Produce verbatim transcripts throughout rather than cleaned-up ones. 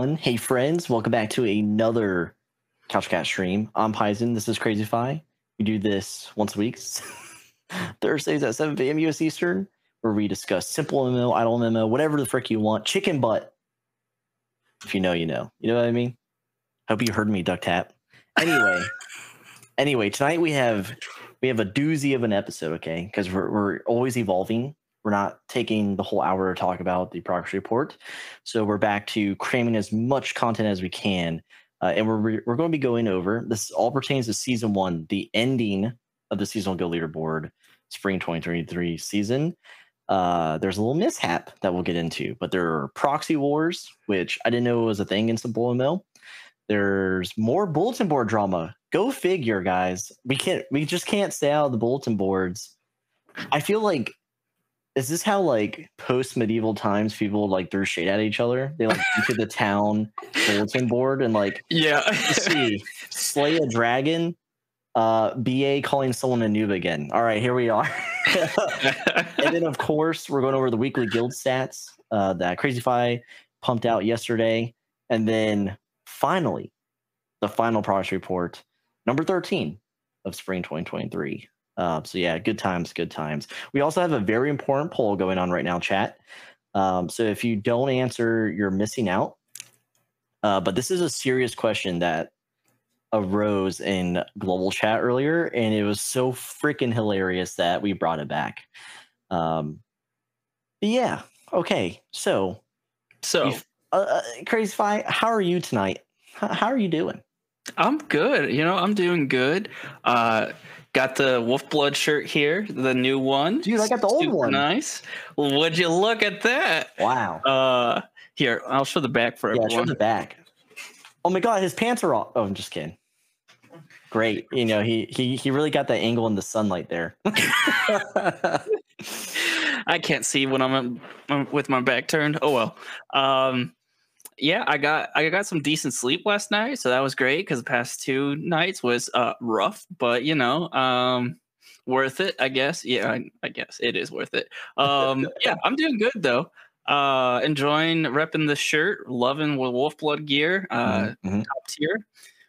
everyone. Hey, friends. Welcome back to another CouchCat stream. I'm Paizen. This is Crazyfy. We do this once a week, Thursdays at seven p m U S Eastern, where we discuss simple M M O, idle M M O, whatever the frick you want. Chicken butt. If you know, you know. You know what I mean? Hope you heard me, Duck Tap. Anyway, anyway, tonight we have we have a doozy of an episode, okay? Because we're we're always evolving. We're not taking the whole hour to talk about the progress report. So we're back to cramming as much content as we can. Uh, and we're, we're going to be going over, this all pertains to season one, the ending of the seasonal guild leaderboard, spring twenty twenty-three season. Uh, there's a little mishap that we'll get into, but there are proxy wars, which I didn't know was a thing in Simple M M O. There's more bulletin board drama. Go figure, guys. We can't, we just can't stay out of the bulletin boards. I feel like, is this how like post medieval times people like threw shade at each other? They like into the town bulletin board and like, yeah, let's see, slay a dragon, uh, B A calling someone a noob again. All right, here we are. And then of course we're going over the weekly guild stats uh, that Crazyfy pumped out yesterday, and then finally the final progress report, number thirteen of spring twenty twenty-three. Uh, so yeah, good times, good times. We also have a very important poll going on right now, chat. Um, so if you don't answer, you're missing out. Uh, but this is a serious question that arose in global chat earlier, and it was so freaking hilarious that we brought it back. Um, but yeah, okay. So, so uh, uh, Crazyfy, how are you tonight? H- how are you doing? I'm good. You know, I'm doing good. Uh, got the Wolf Blood shirt here, the new one. Dude, I got the old Super one. Nice. Would you look at that? Wow. Uh, here, I'll show the back for yeah, everyone. show the back. Oh my god, his pants are off. Oh, I'm just kidding. Great. You know, he he he really got that angle in the sunlight there. I can't see when I'm with my back turned. Oh well. Um, yeah, I got I got some decent sleep last night, so that was great because the past two nights was uh, rough, but you know, um, worth it, I guess. Yeah, I, I guess it is worth it. Um, yeah, I'm doing good though. Uh, enjoying repping the shirt, loving with Wolf Blood gear, uh, mm-hmm. top tier.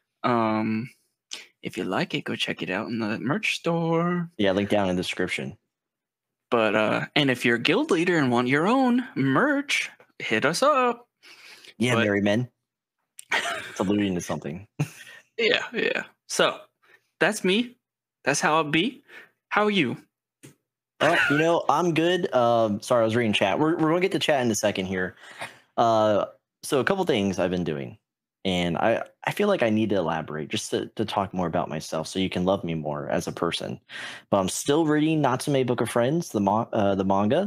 Um, if you like it, go check it out in the merch store. Yeah, link down in the description. But uh, and if you're a guild leader and want your own merch, hit us up. Yeah, but, merry men. It's alluding to something. Yeah, yeah. So that's me. That's how I'll be. How are you? Oh, you know, I'm good. Um, sorry, I was reading chat. We're we're gonna get to chat in a second here. Uh, so a couple things I've been doing, and I I feel like I need to elaborate just to to talk more about myself, so you can love me more as a person. But I'm still reading Natsume Book of Friends, the mo- uh, the manga.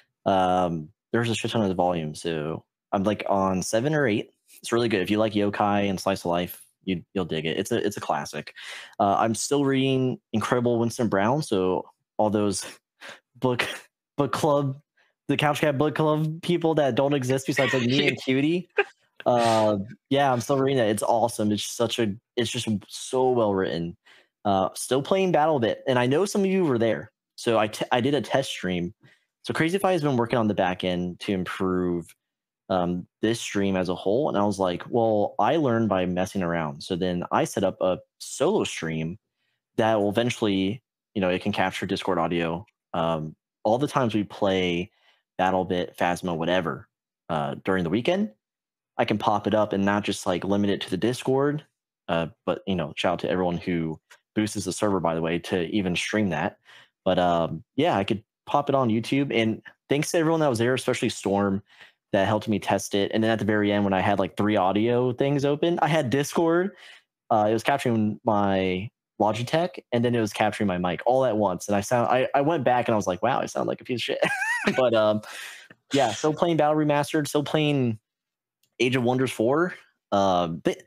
Um, there's a shit ton of volumes, so I'm like on seven or eight. It's really good. If you like yokai and slice of life, you, you'll dig it. It's a it's a classic. Uh, I'm still reading Incredible Winston Brown, so all those book book club, the Couch Cat book club people that don't exist besides like me and Cutie. Uh, yeah, I'm still reading it. It's awesome. It's such a it's just so well written. Uh, still playing BattleBit, and I know some of you were there. So I t- I did a test stream. So Crazyfy has been working on the back end to improve um, this stream as a whole. And I was like, well, I learned by messing around. So then I set up a solo stream that will eventually, you know, it can capture Discord audio. Um, all the times we play BattleBit, Phasma, whatever, uh, during the weekend, I can pop it up and not just like limit it to the Discord. Uh, but, you know, shout out to everyone who boosts the server, by the way, to even stream that. But um, yeah, I could pop it on YouTube. And thanks to everyone that was there, especially Storm, that helped me test it. And then at the very end, when I had like three audio things open, I had Discord. Uh, it was capturing my Logitech, and then it was capturing my mic all at once. And I sound, I, I went back and I was like, wow, I sound like a piece of shit. But um, yeah, still playing Battle Remastered, still playing Age of Wonders four. Uh, but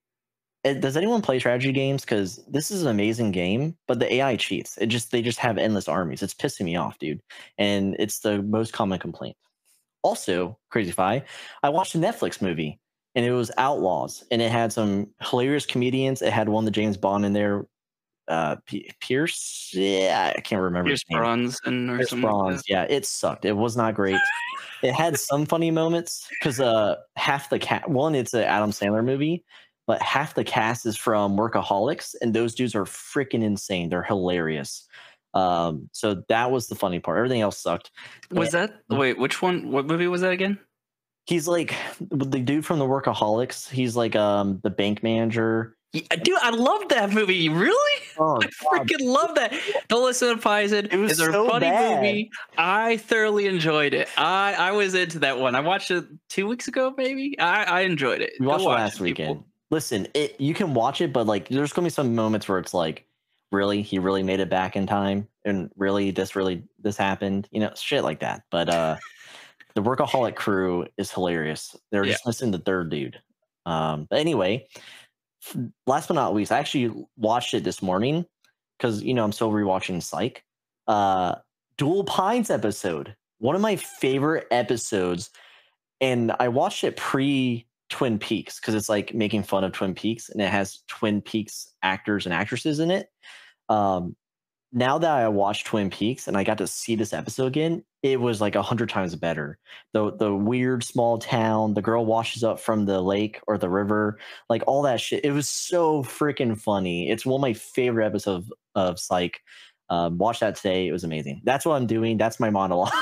does anyone play strategy games? Because this is an amazing game, but the A I cheats. It just they just have endless armies. It's pissing me off, dude. And it's the most common complaint. Also, Crazyfy, I watched a Netflix movie, and it was Outlaws, and it had some hilarious comedians. It had one of the James Bond in there, uh, P- Pierce. Yeah, I can't remember Pierce his name. Bronson or Pierce something. Like Bronze. Yeah, it sucked. It was not great. It had some funny moments because uh, half the cat. One, it's an Adam Sandler movie, but half the cast is from Workaholics, and those dudes are freaking insane. They're hilarious. Um, so that was the funny part. Everything else sucked. was And that wait? Which one? What movie was that again? he's like the dude from the Workaholics. He's like um the bank manager. Yeah, dude, I love that movie. Really? Oh, I God. freaking love that. Don't listen to Paizen. It was It's a so funny bad. movie. I thoroughly enjoyed it. I I was into that one. I watched it two weeks ago, maybe. I I enjoyed it. We Go watched it watch last it, people. weekend. Listen, it you can watch it, but like there's gonna be some moments where it's like, really, he really made it back in time, and really, this really this happened, you know, shit like that. But uh, the Workaholic crew is hilarious. They're Yeah. just missing the third dude. Um, but anyway, f- last but not least, I actually watched it this morning because you know I'm still rewatching Psych. Uh, Dual Pines episode, one of my favorite episodes, and I watched it pre Twin Peaks because it's like making fun of Twin Peaks, and it has Twin Peaks actors and actresses in it. Um, now that I watched Twin Peaks and I got to see this episode again, it was like a hundred times better. The the weird small town, the girl washes up from the lake or the river, like all that shit. It was so freaking funny. It's one of my favorite episodes of, of Psych. Um, watch that today. It was amazing. That's what I'm doing. That's my monologue.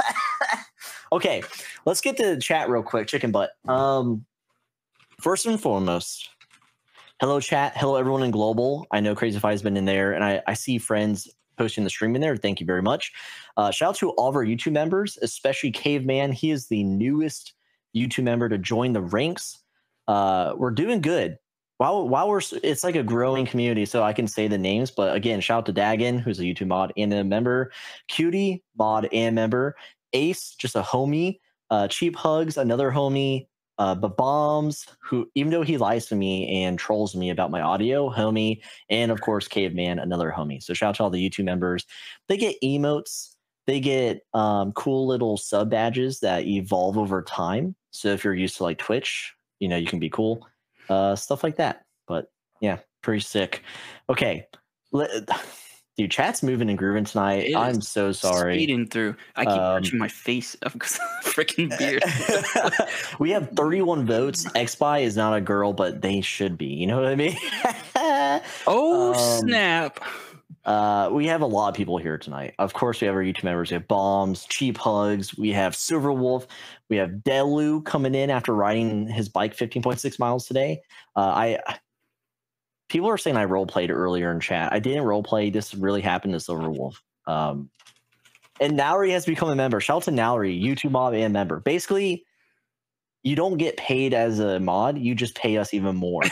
Okay, let's get to the chat real quick. Chicken butt. Um, first and foremost, hello chat. Hello everyone in global. I know Crazy Fi has been in there, and I, I see friends posting the stream in there. Thank you very much. Uh, shout out to all of our YouTube members, especially Caveman. He is the newest YouTube member to join the ranks. Uh, we're doing good. While while we're it's like a growing community, so I can say the names. But again, shout out to Dagon, who's a YouTube mod and a member. Cutie, mod and member. Ace, just a homie. Uh, Cheap Hugs, another homie. Uh, but Bombs, who even though he lies to me and trolls me about my audio, homie, and of course Caveman, another homie. So shout out to all the YouTube members. They get emotes. They get um, cool little sub badges that evolve over time. So if you're used to like Twitch, you know you can be cool, uh, stuff like that. But yeah, pretty sick. Okay, Let, dude, chat's moving and grooving tonight. It I'm is so sorry. Speeding through. I keep Um, touching my face because of the freaking beard. We have thirty-one votes. Xby is not a girl, but they should be. You know what I mean? Oh Um, snap! Uh, we have a lot of people here tonight. Of course, we have our YouTube members. We have Bombs, Cheap Hugs. We have Silver Wolf. We have Delu coming in after riding his bike fifteen point six miles today. Uh, I people are saying I role played earlier in chat. I didn't role play. This really happened to Silver Wolf. Um, and Nowry has become a member. Shout out to Nowry, YouTube mod and member. Basically, you don't get paid as a mod. You just pay us even more.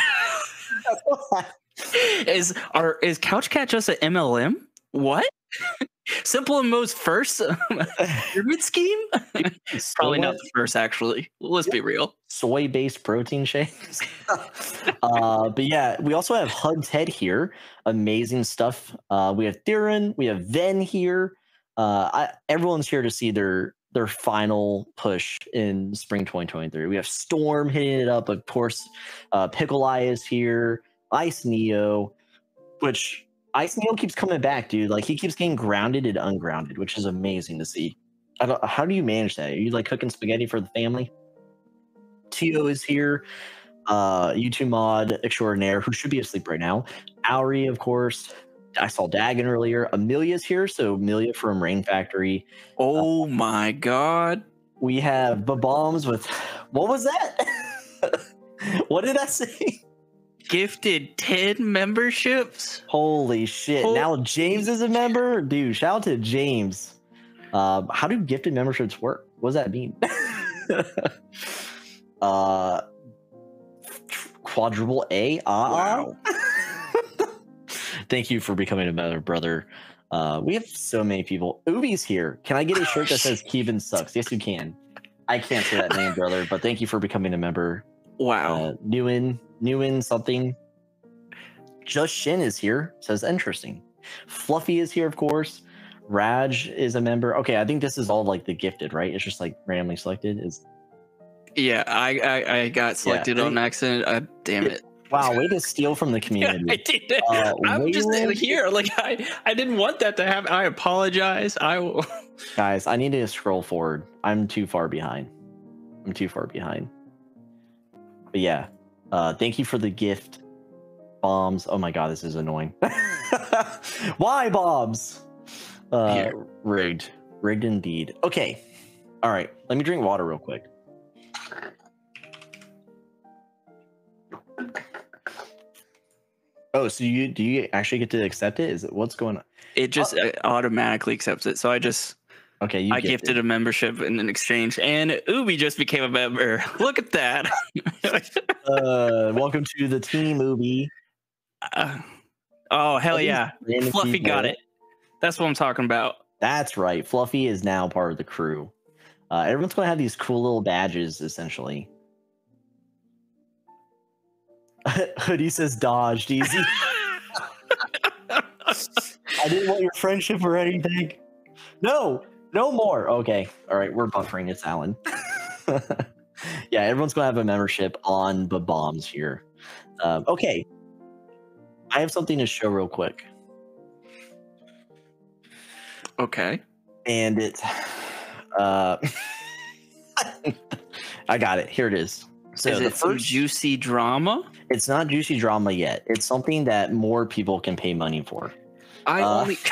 Is our is Couch Cat just an M L M? What? Simple and most first pyramid scheme? Probably not the first, actually. Let's be real. Soy-based protein shakes. uh, but yeah, we also have Hug Ted here. Amazing stuff. Uh, we have Theron. We have Ven here. Uh, I, everyone's here to see their their final push in spring twenty twenty-three. We have Storm hitting it up. Of course, uh, Pickle Eye is here. Ice Neo, which Ice Neo keeps coming back, dude. Like he keeps getting grounded and ungrounded, which is amazing to see. I don't, how do you manage that? Are you like cooking spaghetti for the family? Tio is here. Uh, YouTube mod extraordinaire, who should be asleep right now. Auri, of course. I saw Dagon earlier. Amelia's here, so Amelia from Rain Factory. Oh uh, my god. We have Bombs with what was that? What did I say? Gifted ten memberships. Holy shit. Holy now James is a member? Dude, shout out to James. Um, how do gifted memberships work? What does that mean? uh quadruple A? Uh, wow. Thank you for becoming a member, brother. Uh, we have so many people. Ubi's here. Can I get a shirt that says Kevin sucks? Yes, you can. I can't say that name, brother, but thank you for becoming a member. Wow. Uh, Newen, Newen something. Just Shin is here. Says interesting. Fluffy is here, of course. Raj is a member. Okay, I think this is all like the gifted, right? It's just like randomly selected. Is yeah, I I, I got selected yeah, I on accident. Uh, damn it. Wow, way to steal from the Yeah, community. I did. Uh, I'm just Waylon- here. Like I, I didn't want that to happen. I apologize. I will. Guys, I need to scroll forward. I'm too far behind. I'm too far behind. But yeah, uh, thank you for the gift. Bombs. Oh my god, this is annoying. Why bombs? Uh, Here. rigged. Rigged indeed. Okay. All right. Let me drink water real quick. Oh, so you do you actually get to accept it? Is it what's going on? It just uh, automatically accepts it. So I just Okay, you I gifted. gifted a membership in an exchange, and Ubi just became a member. Look at that. Uh, welcome to the team movie. Uh, oh hell These yeah! random Fluffy got people. it. That's what I'm talking about. That's right. Fluffy is now part of the crew. Uh, everyone's going to have these cool little badges, essentially. Hoodie says dodged easy. I didn't want your friendship or anything. No, no more. Okay. All right. We're buffering. It's Alan. Yeah, everyone's going to have a membership on the bombs here. Um, okay. I have something to show real quick. Okay. And it, uh, I got it. Here it is. So Is the it some first, juicy drama? it's not juicy drama yet. It's something that more people can pay money for. I Uh, only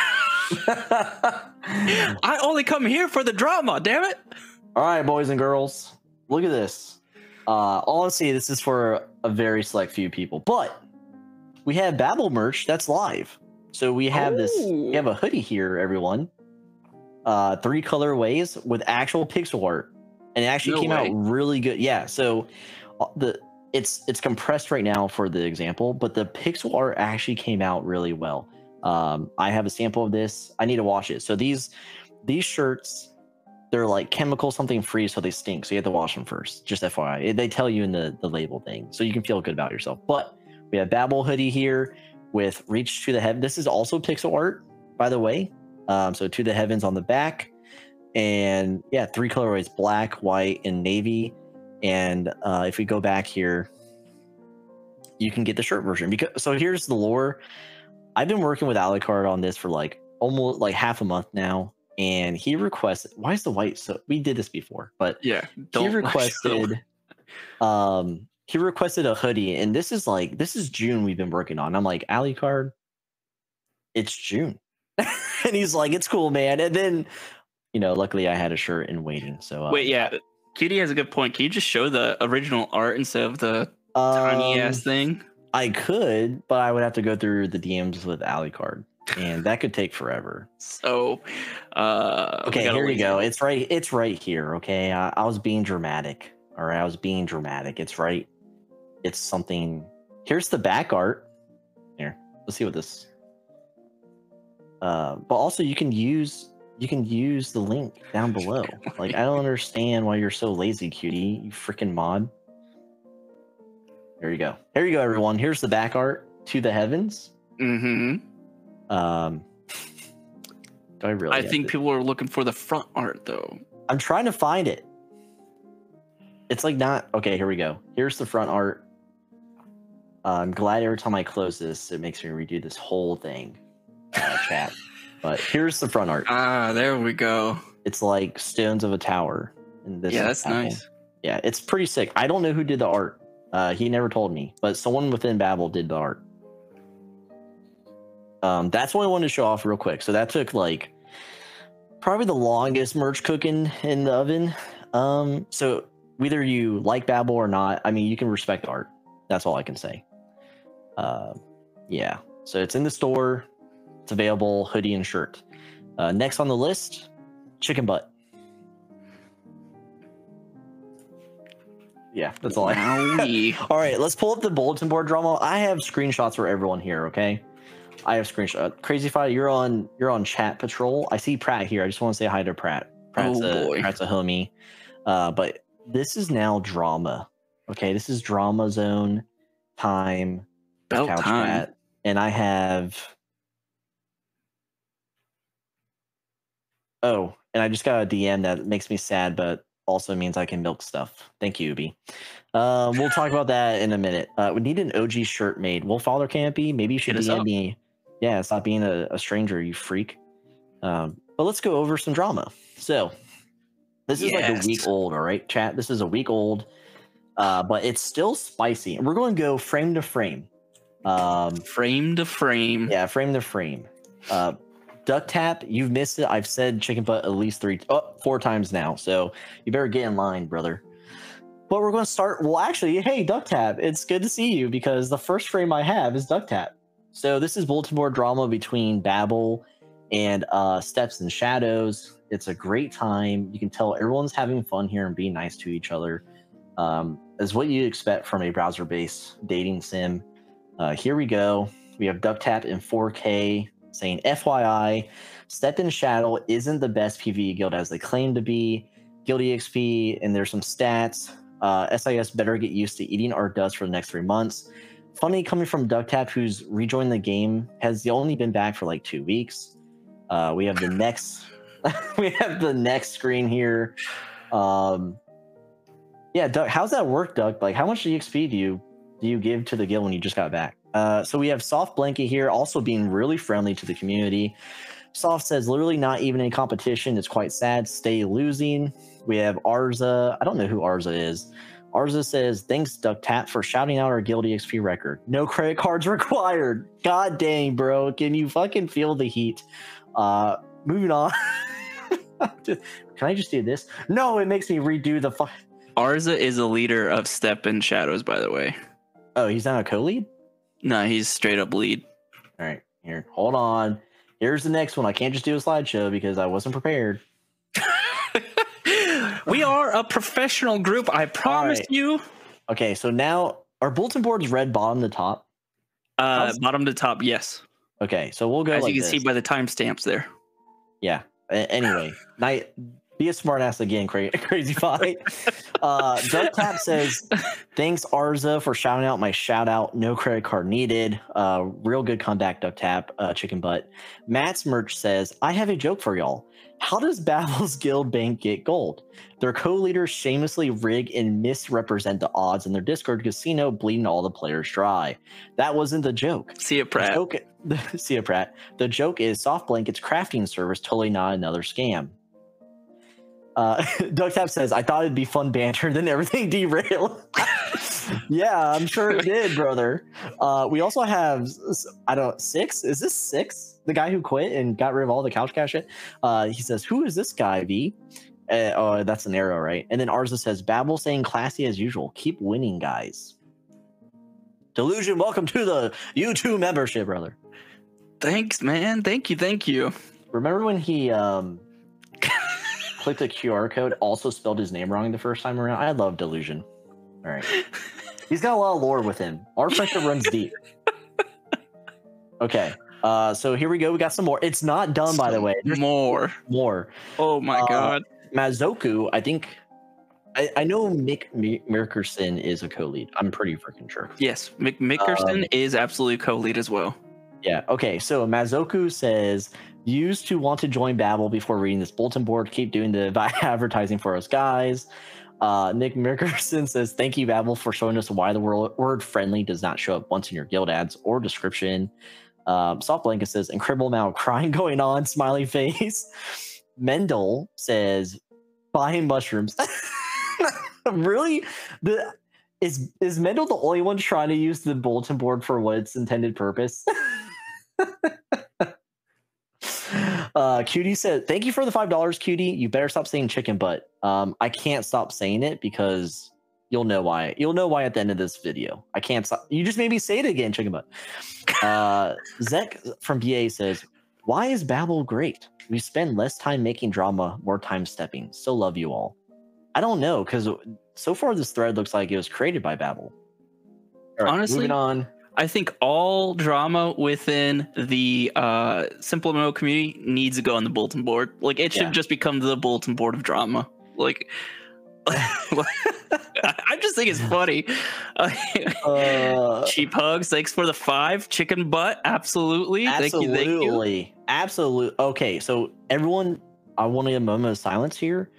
I only come here for the drama, damn it. All right, boys and girls, look at this. Uh, honestly, this is for a very select few people, but we have Babel merch that's live. So we have this, we have a hoodie here, everyone. Uh, three colorways with actual pixel art, and it actually No came way. out really good. Yeah, so uh, the it's it's compressed right now for the example, but the pixel art actually came out really well. Um, I have a sample of this. I need to wash it. So these these shirts, they're like chemical something free, so they stink. So you have to wash them first. Just F Y I, they tell you in the the label thing, so you can feel good about yourself. But we have Babel hoodie here with Reach to the Heaven. This is also pixel art, by the way. Um, so To the Heavens on the back, and yeah, three colorways: black, white, and navy. And uh, if we go back here, you can get the shirt version. Because so here's the lore. I've been working with Alucard on this for like almost like half a month now, and he requested. Why is the white so? We did this before, but Yeah. he requested. um, he requested a hoodie, and this is like this is June. We've been working on. I'm like Alucard. It's June. And he's like, it's cool, man. And then, you know, luckily I had a shirt in waiting. So uh, Wait, yeah. Cutie has a good point. Can you just show the original art instead of the tiny um, ass thing? I could, but I would have to go through the D Ms with Alucard, and that could take forever. So, uh, we Okay, gotta here we wait. go. It's right. It's right here. Okay, I, I was being dramatic. All right, I was being dramatic. It's right. It's something. Here's the back art. Here, let's see what this. Uh, but also you can use you can use the link down below. Like I don't understand why you're so lazy, cutie. You freaking mod. There you go. Here you go, everyone. Here's the back art To the Heavens. Mm-hmm. Um, do I really? I have think to- people are looking for the front art though. I'm trying to find it. It's like not okay. Here we go. Here's the front art. Uh, I'm glad every time I close this, it makes me redo this whole thing. Uh, chat. But here's the front art. Ah, there we go. It's like stones of a tower. And this Yeah, is that's Apple. nice. Yeah, it's pretty sick. I don't know who did the art. Uh, he never told me, but someone within Babel did the art. Um, that's what I wanted to show off real quick. So that took like probably the longest merch cooking in the oven. Um, so whether you like Babel or not, I mean, you can respect art. That's all I can say. Uh, yeah. So it's in the store. It's available, hoodie and shirt. Uh, next on the list, chicken butt. Yeah, that's all I have. Wowie. All right, let's pull up the bulletin board drama. I have screenshots for everyone here, okay? I have screenshot. Crazy Fight, you're on you're on chat patrol. I see Pratt here. I just want to say hi to Pratt. Pratt's Oh, a boy. Pratt's a homie. Uh, but this is now drama. Okay, this is drama zone time. About couch time. chat. And I have Oh, and I just got a D M that makes me sad, but also means I can milk stuff. Thank you, Ubi. Um, we'll talk about that in a minute. Uh, we need an O G shirt made. Wolf Father Campy, maybe you should Hit us D M up. me. Yeah, stop being a, a stranger, you freak. Um, but let's go over some drama. So this is like a Yes. week old, all right, chat. This is a week old, uh, but it's still spicy. And we're going to go frame to frame. Um, Frame to frame. yeah, frame to frame. Uh, Duck Tap, you've missed it. I've said chicken butt at least three, oh, four times now. So you better get in line, brother. But we're going to start. Well, actually, hey, Duck Tap, it's good to see you because the first frame I have is Duck Tap. So this is bulletin board drama between Babel and uh, Steps and Shadows. It's a great time. You can tell everyone's having fun here and being nice to each other. Um, is what you expect from a browser-based dating sim. Uh, here we go. We have Duck Tap in four K saying, F Y I, Step and Shadow isn't the best PvE guild as they claim to be. Guild E X P, and there's some stats. Uh, S I S better get used to eating our dust for the next three months. Funny coming from Duck Tap, who's rejoined the game, has only been back for like two weeks. Uh, we have the next, we have the next screen here. Um, yeah, Duck, how's that work, Duck? Like, how much E X P do you do you give to the guild when you just got back? Uh, so we have Soft Blanket here, also being really friendly to the community. Soft says, literally not even in competition. It's quite sad. Stay losing. We have Arza. I don't know who Arza is. Arza says, thanks, Duck Tap, for shouting out our guild E X P record. No credit cards required. God dang, bro. Can you fucking feel the heat? Uh, moving on. Can I just do this? No, it makes me redo the fuck. Arza is a leader of Step and Shadows, by the way. Oh, he's not a co-lead? No, he's straight up lead. All right, here. Hold on. Here's the next one. I can't just do a slideshow because I wasn't prepared. We are a professional group, I promise right. you. Okay, so now our bulletin board's red bottom to top. Uh, How's- bottom to top, yes. Okay, so we'll go As like you can this. see by the timestamps there. Yeah. A- anyway, night. Be a smartass again, cra- crazy fight. uh, Duck Tap says, thanks, Arza, for shouting out my shout out. No credit card needed. Uh, real good comeback, Duck Tap, uh, chicken butt. Matt's merch says, I have a joke for y'all. How does Babel's guild bank get gold? Their co-leaders shamelessly rig and misrepresent the odds in their Discord casino, bleeding all the players dry. That wasn't the joke. See it, Pratt. The joke, see ya, Pratt. The joke is Soft Blanket's crafting service, totally not another scam. Uh, Duck Tap says, I thought it'd be fun banter, then everything derailed. Yeah, I'm sure it did, brother. Uh, we also have, I don't six? Is this six? The guy who quit and got rid of all the couch cash shit? Uh, he says, who is this guy, V? Uh, oh, that's an arrow, right? And then Arza says, Babel saying classy as usual. Keep winning, guys. Delusion, welcome to the YouTube membership, brother. Thanks, man. Thank you. Thank you. Remember when he um, clicked the Q R code, also spelled his name wrong the first time around? I love Delusion. All right. He's got a lot of lore with him. Our friendship runs deep. Okay. Uh, so here we go. We got some more. It's not done, by the way. There's More. more. Oh my Uh, god. Mazoku, I think. I, I know Mick Mi- Mirkerson is a co-lead. I'm pretty freaking sure. Yes, Mick Mickerson um, is absolutely co-lead as well. Yeah. Okay. So Mazoku says, used to want to join Babel before reading this bulletin board. Keep doing the advertising for us guys. Uh, Nick Mirkerson says, thank you, Babel, for showing us why the word, word friendly does not show up once in your guild ads or description. Um, Soft Blanket says, incredible amount of crying going on, smiley face. Mendel says, buying mushrooms. Really? The is is Mendel the only one trying to use the bulletin board for what its intended purpose? uh, Cutie said, thank you for the five dollars, Cutie. You better stop saying chicken butt. Um, I can't stop saying it because you'll know why. You'll know why at the end of this video. I can't stop. You just made me say it again, chicken butt. Uh, Zek from B A says, why is Babel great? We spend less time making drama, more time stepping. So love you all. I don't know, because so far this thread looks like it was created by Babel. All right, Honestly, moving on. I think all drama within the uh, Simple M M O community needs to go on the bulletin board. Like, it should Yeah. just become the bulletin board of drama. Like, I just think it's funny. Uh, Cheap hugs, thanks for the five. Chicken butt, absolutely. absolutely. Thank you, thank you. Absolutely. Okay, so everyone, I want a moment of silence here.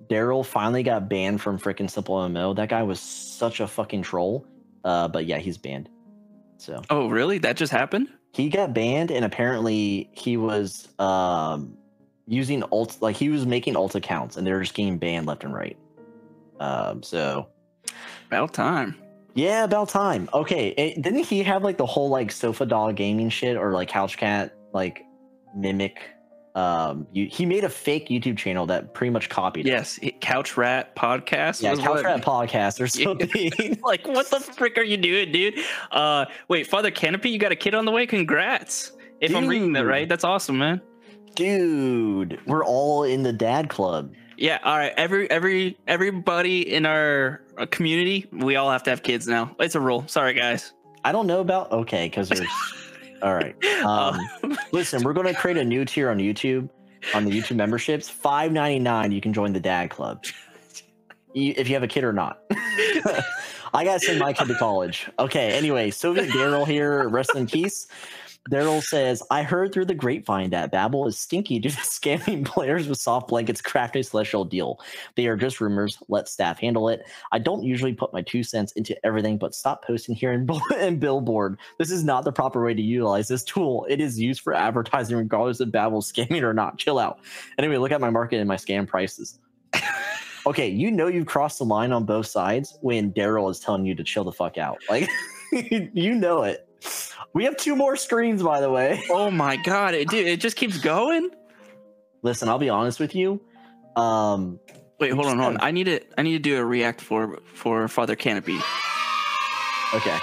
Daryl finally got banned from freaking Simple M M O. That guy was such a fucking troll. Uh, but yeah, he's banned. So. Oh, really? That just happened? He got banned, and apparently he was um, using alt, like he was making alt accounts, and they were just getting banned left and right. Um, so. About time. Yeah, about time. Okay, it, didn't he have like the whole like Sofa Doll gaming shit or like Couch Cat like mimic? Um, you, he made a fake YouTube channel that pretty much copied. Yes, it. Couch Rat Podcast. Yeah, Couch what? Rat Podcast or something. Like, what the frick are you doing, dude? Uh, wait, Father Canopy, you got a kid on the way. Congrats! If dude. I'm reading that right, that's awesome, man. Dude, we're all in the dad club. Yeah, all right. Every every everybody in our community, we all have to have kids now. It's a rule. Sorry, guys. I don't know about okay, because there's all right. Um, listen, we're going to create a new tier on YouTube, on the YouTube memberships. five ninety-nine. You can join the dad club if you have a kid or not. I got to send my kid to college. Okay. Anyway, Soviet Daryl here. Rest in peace. Daryl says, I heard through the grapevine that Babel is stinky due to scamming players with soft blankets crafting celestial deal. They are just rumors. Let staff handle it. I don't usually put my two cents into everything, but stop posting here in, in Billboard. This is not the proper way to utilize this tool. It is used for advertising regardless of Babel's scamming or not. Chill out. Anyway, look at my market and my scam prices. Okay, you know you've crossed the line on both sides when Daryl is telling you to chill the fuck out. Like, you know it. We have two more screens, by the way. Oh my god, it dude, it just keeps going. Listen, I'll be honest with you. Um, Wait, hold on, hold on. I need to, I need to do a react for for Father Canopy. Okay.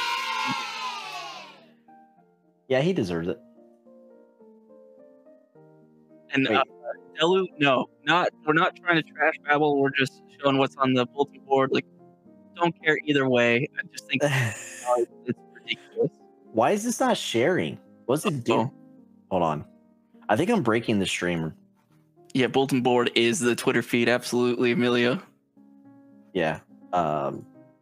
Yeah, he deserves it. And uh, Delu, no, not. We're not trying to trash Babel. We're just showing what's on the bulletin board. Like, don't care either way. I just think uh, it's ridiculous. Why is this not sharing? What's it doing? Oh. Hold on. I think I'm breaking the stream. Yeah, bulletin board is the Twitter feed. Absolutely, Amelia. Yeah. Um,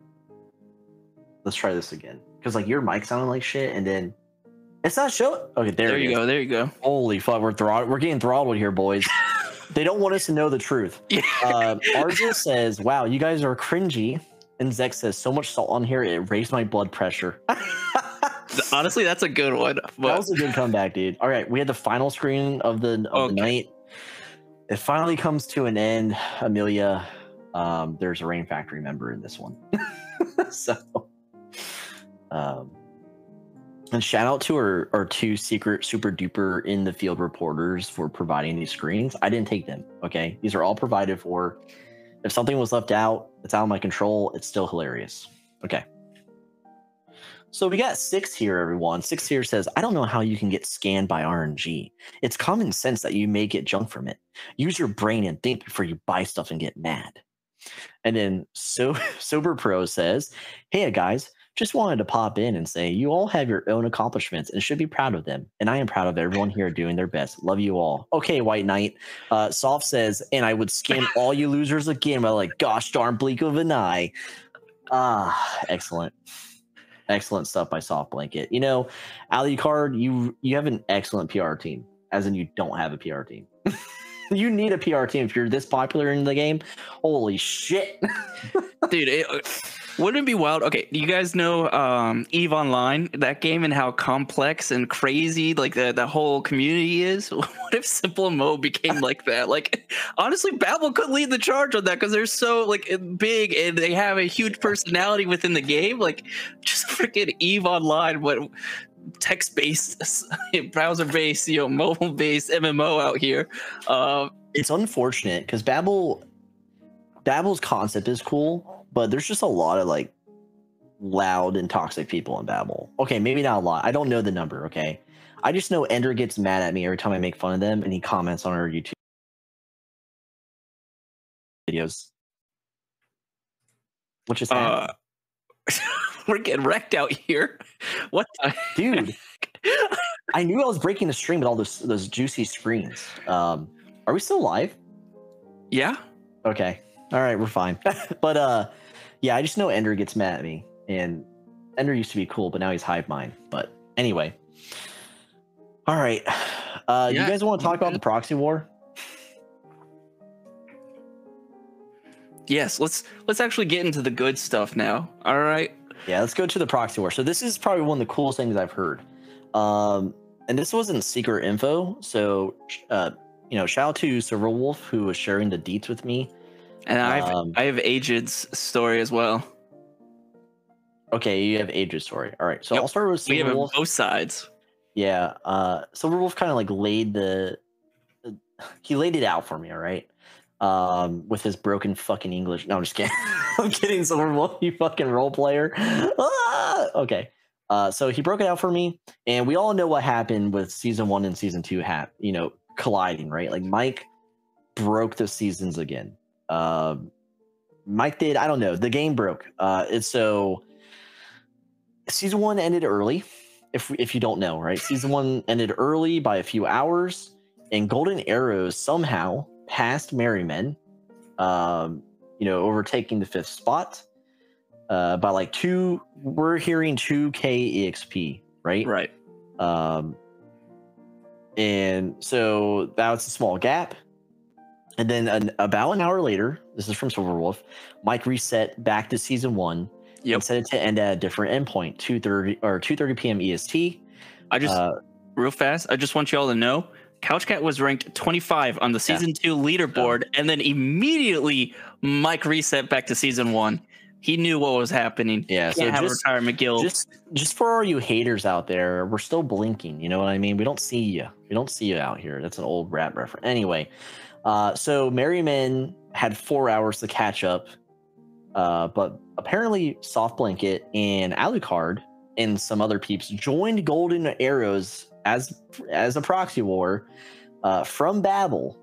let's try this again. Because like your mic sounded like shit, and then it's not showing. Okay, there, there you is. go. There you go. Holy fuck, we're throttled. We're getting throttled here, boys. They don't want us to know the truth. Yeah. Uh, Arjo says, "Wow, you guys are cringy." And Zek says, "So much salt on here, it raised my blood pressure." Honestly, that's a good one. But... That was a good comeback, dude. All right, we had the final screen of the of okay. the night. It finally comes to an end. Amelia, um, there's a Rain Factory member in this one. So, um, and shout out to our, our two secret super duper in the field reporters for providing these screens. I didn't take them. Okay, these are all provided for. If something was left out, it's out of my control. It's still hilarious. Okay. So we got Six here, everyone. Six here says, I don't know how you can get scanned by R N G. It's common sense that you may get junk from it. Use your brain and think before you buy stuff and get mad. And then so Sober Pro says, hey guys, just wanted to pop in and say you all have your own accomplishments and should be proud of them. And I am proud of everyone here doing their best. Love you all. Okay, White Knight. Uh, Soft says, and I would scan all you losers again by like, gosh darn bleak of an eye. Ah, excellent. Excellent stuff by Soft Blanket. You know, Alucard, you you have an excellent P R team, as in you don't have a P R team. You need a P R team if you're this popular in the game. Holy shit. Dude, it, wouldn't it be wild? Okay, you guys know um, EVE Online, that game, and how complex and crazy like the, the whole community is? What if Simple M O became like that? Like, honestly, Babel could lead the charge on that because they're so like big and they have a huge personality within the game. Like, just freaking EVE Online, what text-based, browser-based, you know, mobile-based M M O out here. Uh, it's unfortunate because Babel, Babel's concept is cool, but there's just a lot of like loud and toxic people in Babel. Okay, maybe not a lot. I don't know the number. Okay, I just know Ender gets mad at me every time I make fun of them, and he comments on our YouTube videos. Which is uh, we're getting wrecked out here. What the dude? heck? I knew I was breaking the stream with all those those juicy screens. Um, are we still live? Yeah. Okay. All right, we're fine. But uh, yeah, I just know Ender gets mad at me, and Ender used to be cool, but now he's Hive Mind. But anyway, all right. Uh, yeah. You guys want to talk about the proxy war? Yes, let's let's actually get into the good stuff now. All right. Yeah, let's go to the proxy war. So this is probably one of the coolest things I've heard. Um, and this wasn't secret info. So, uh, you know, shout out to Silverwolf who was sharing the deets with me. And I have Um, I have Aged's story as well. Okay, you have Age's story. All right, so Yep. I'll start with We have Silverwolf. both sides. Yeah, uh, Silverwolf kind of like laid the, the, he laid it out for me. All right, um, with his broken fucking English. No, I'm just kidding. I'm kidding, Silverwolf, you fucking role player. Ah! Okay, uh, so he broke it out for me, and we all know what happened with season one and season two. Hat, you know, colliding, right? Like Mike broke the seasons again. Um, Mike did. I don't know. The game broke. Uh, it's so. Season one ended early, if if you don't know, right? Season one ended early by a few hours, and Golden Arrows somehow passed Merrymen, um, you know, overtaking the fifth spot uh, by like two. We're hearing two K E X P, right? Right. Um, and so that was a small gap. And then an, about an hour later, this is from Silverwolf, Mike reset back to season one. Yep. And set it to end at a different endpoint, two thirty or two thirty p.m. E S T. I just Uh, real fast. I just want you all to know, CouchCat was ranked twenty-five on the season yeah. two leaderboard, oh. and then immediately Mike reset back to season one. He knew what was happening. Yeah, Can't so have just, retirement guild. Just, just for all you haters out there, we're still blinking. You know what I mean? We don't see you. We don't see you out here. That's an old rap reference. Anyway, uh, so Merrymen had four hours to catch up. Uh, but apparently Soft Blanket and Alucard and some other peeps joined Golden Arrows as as a proxy war uh, from Babel.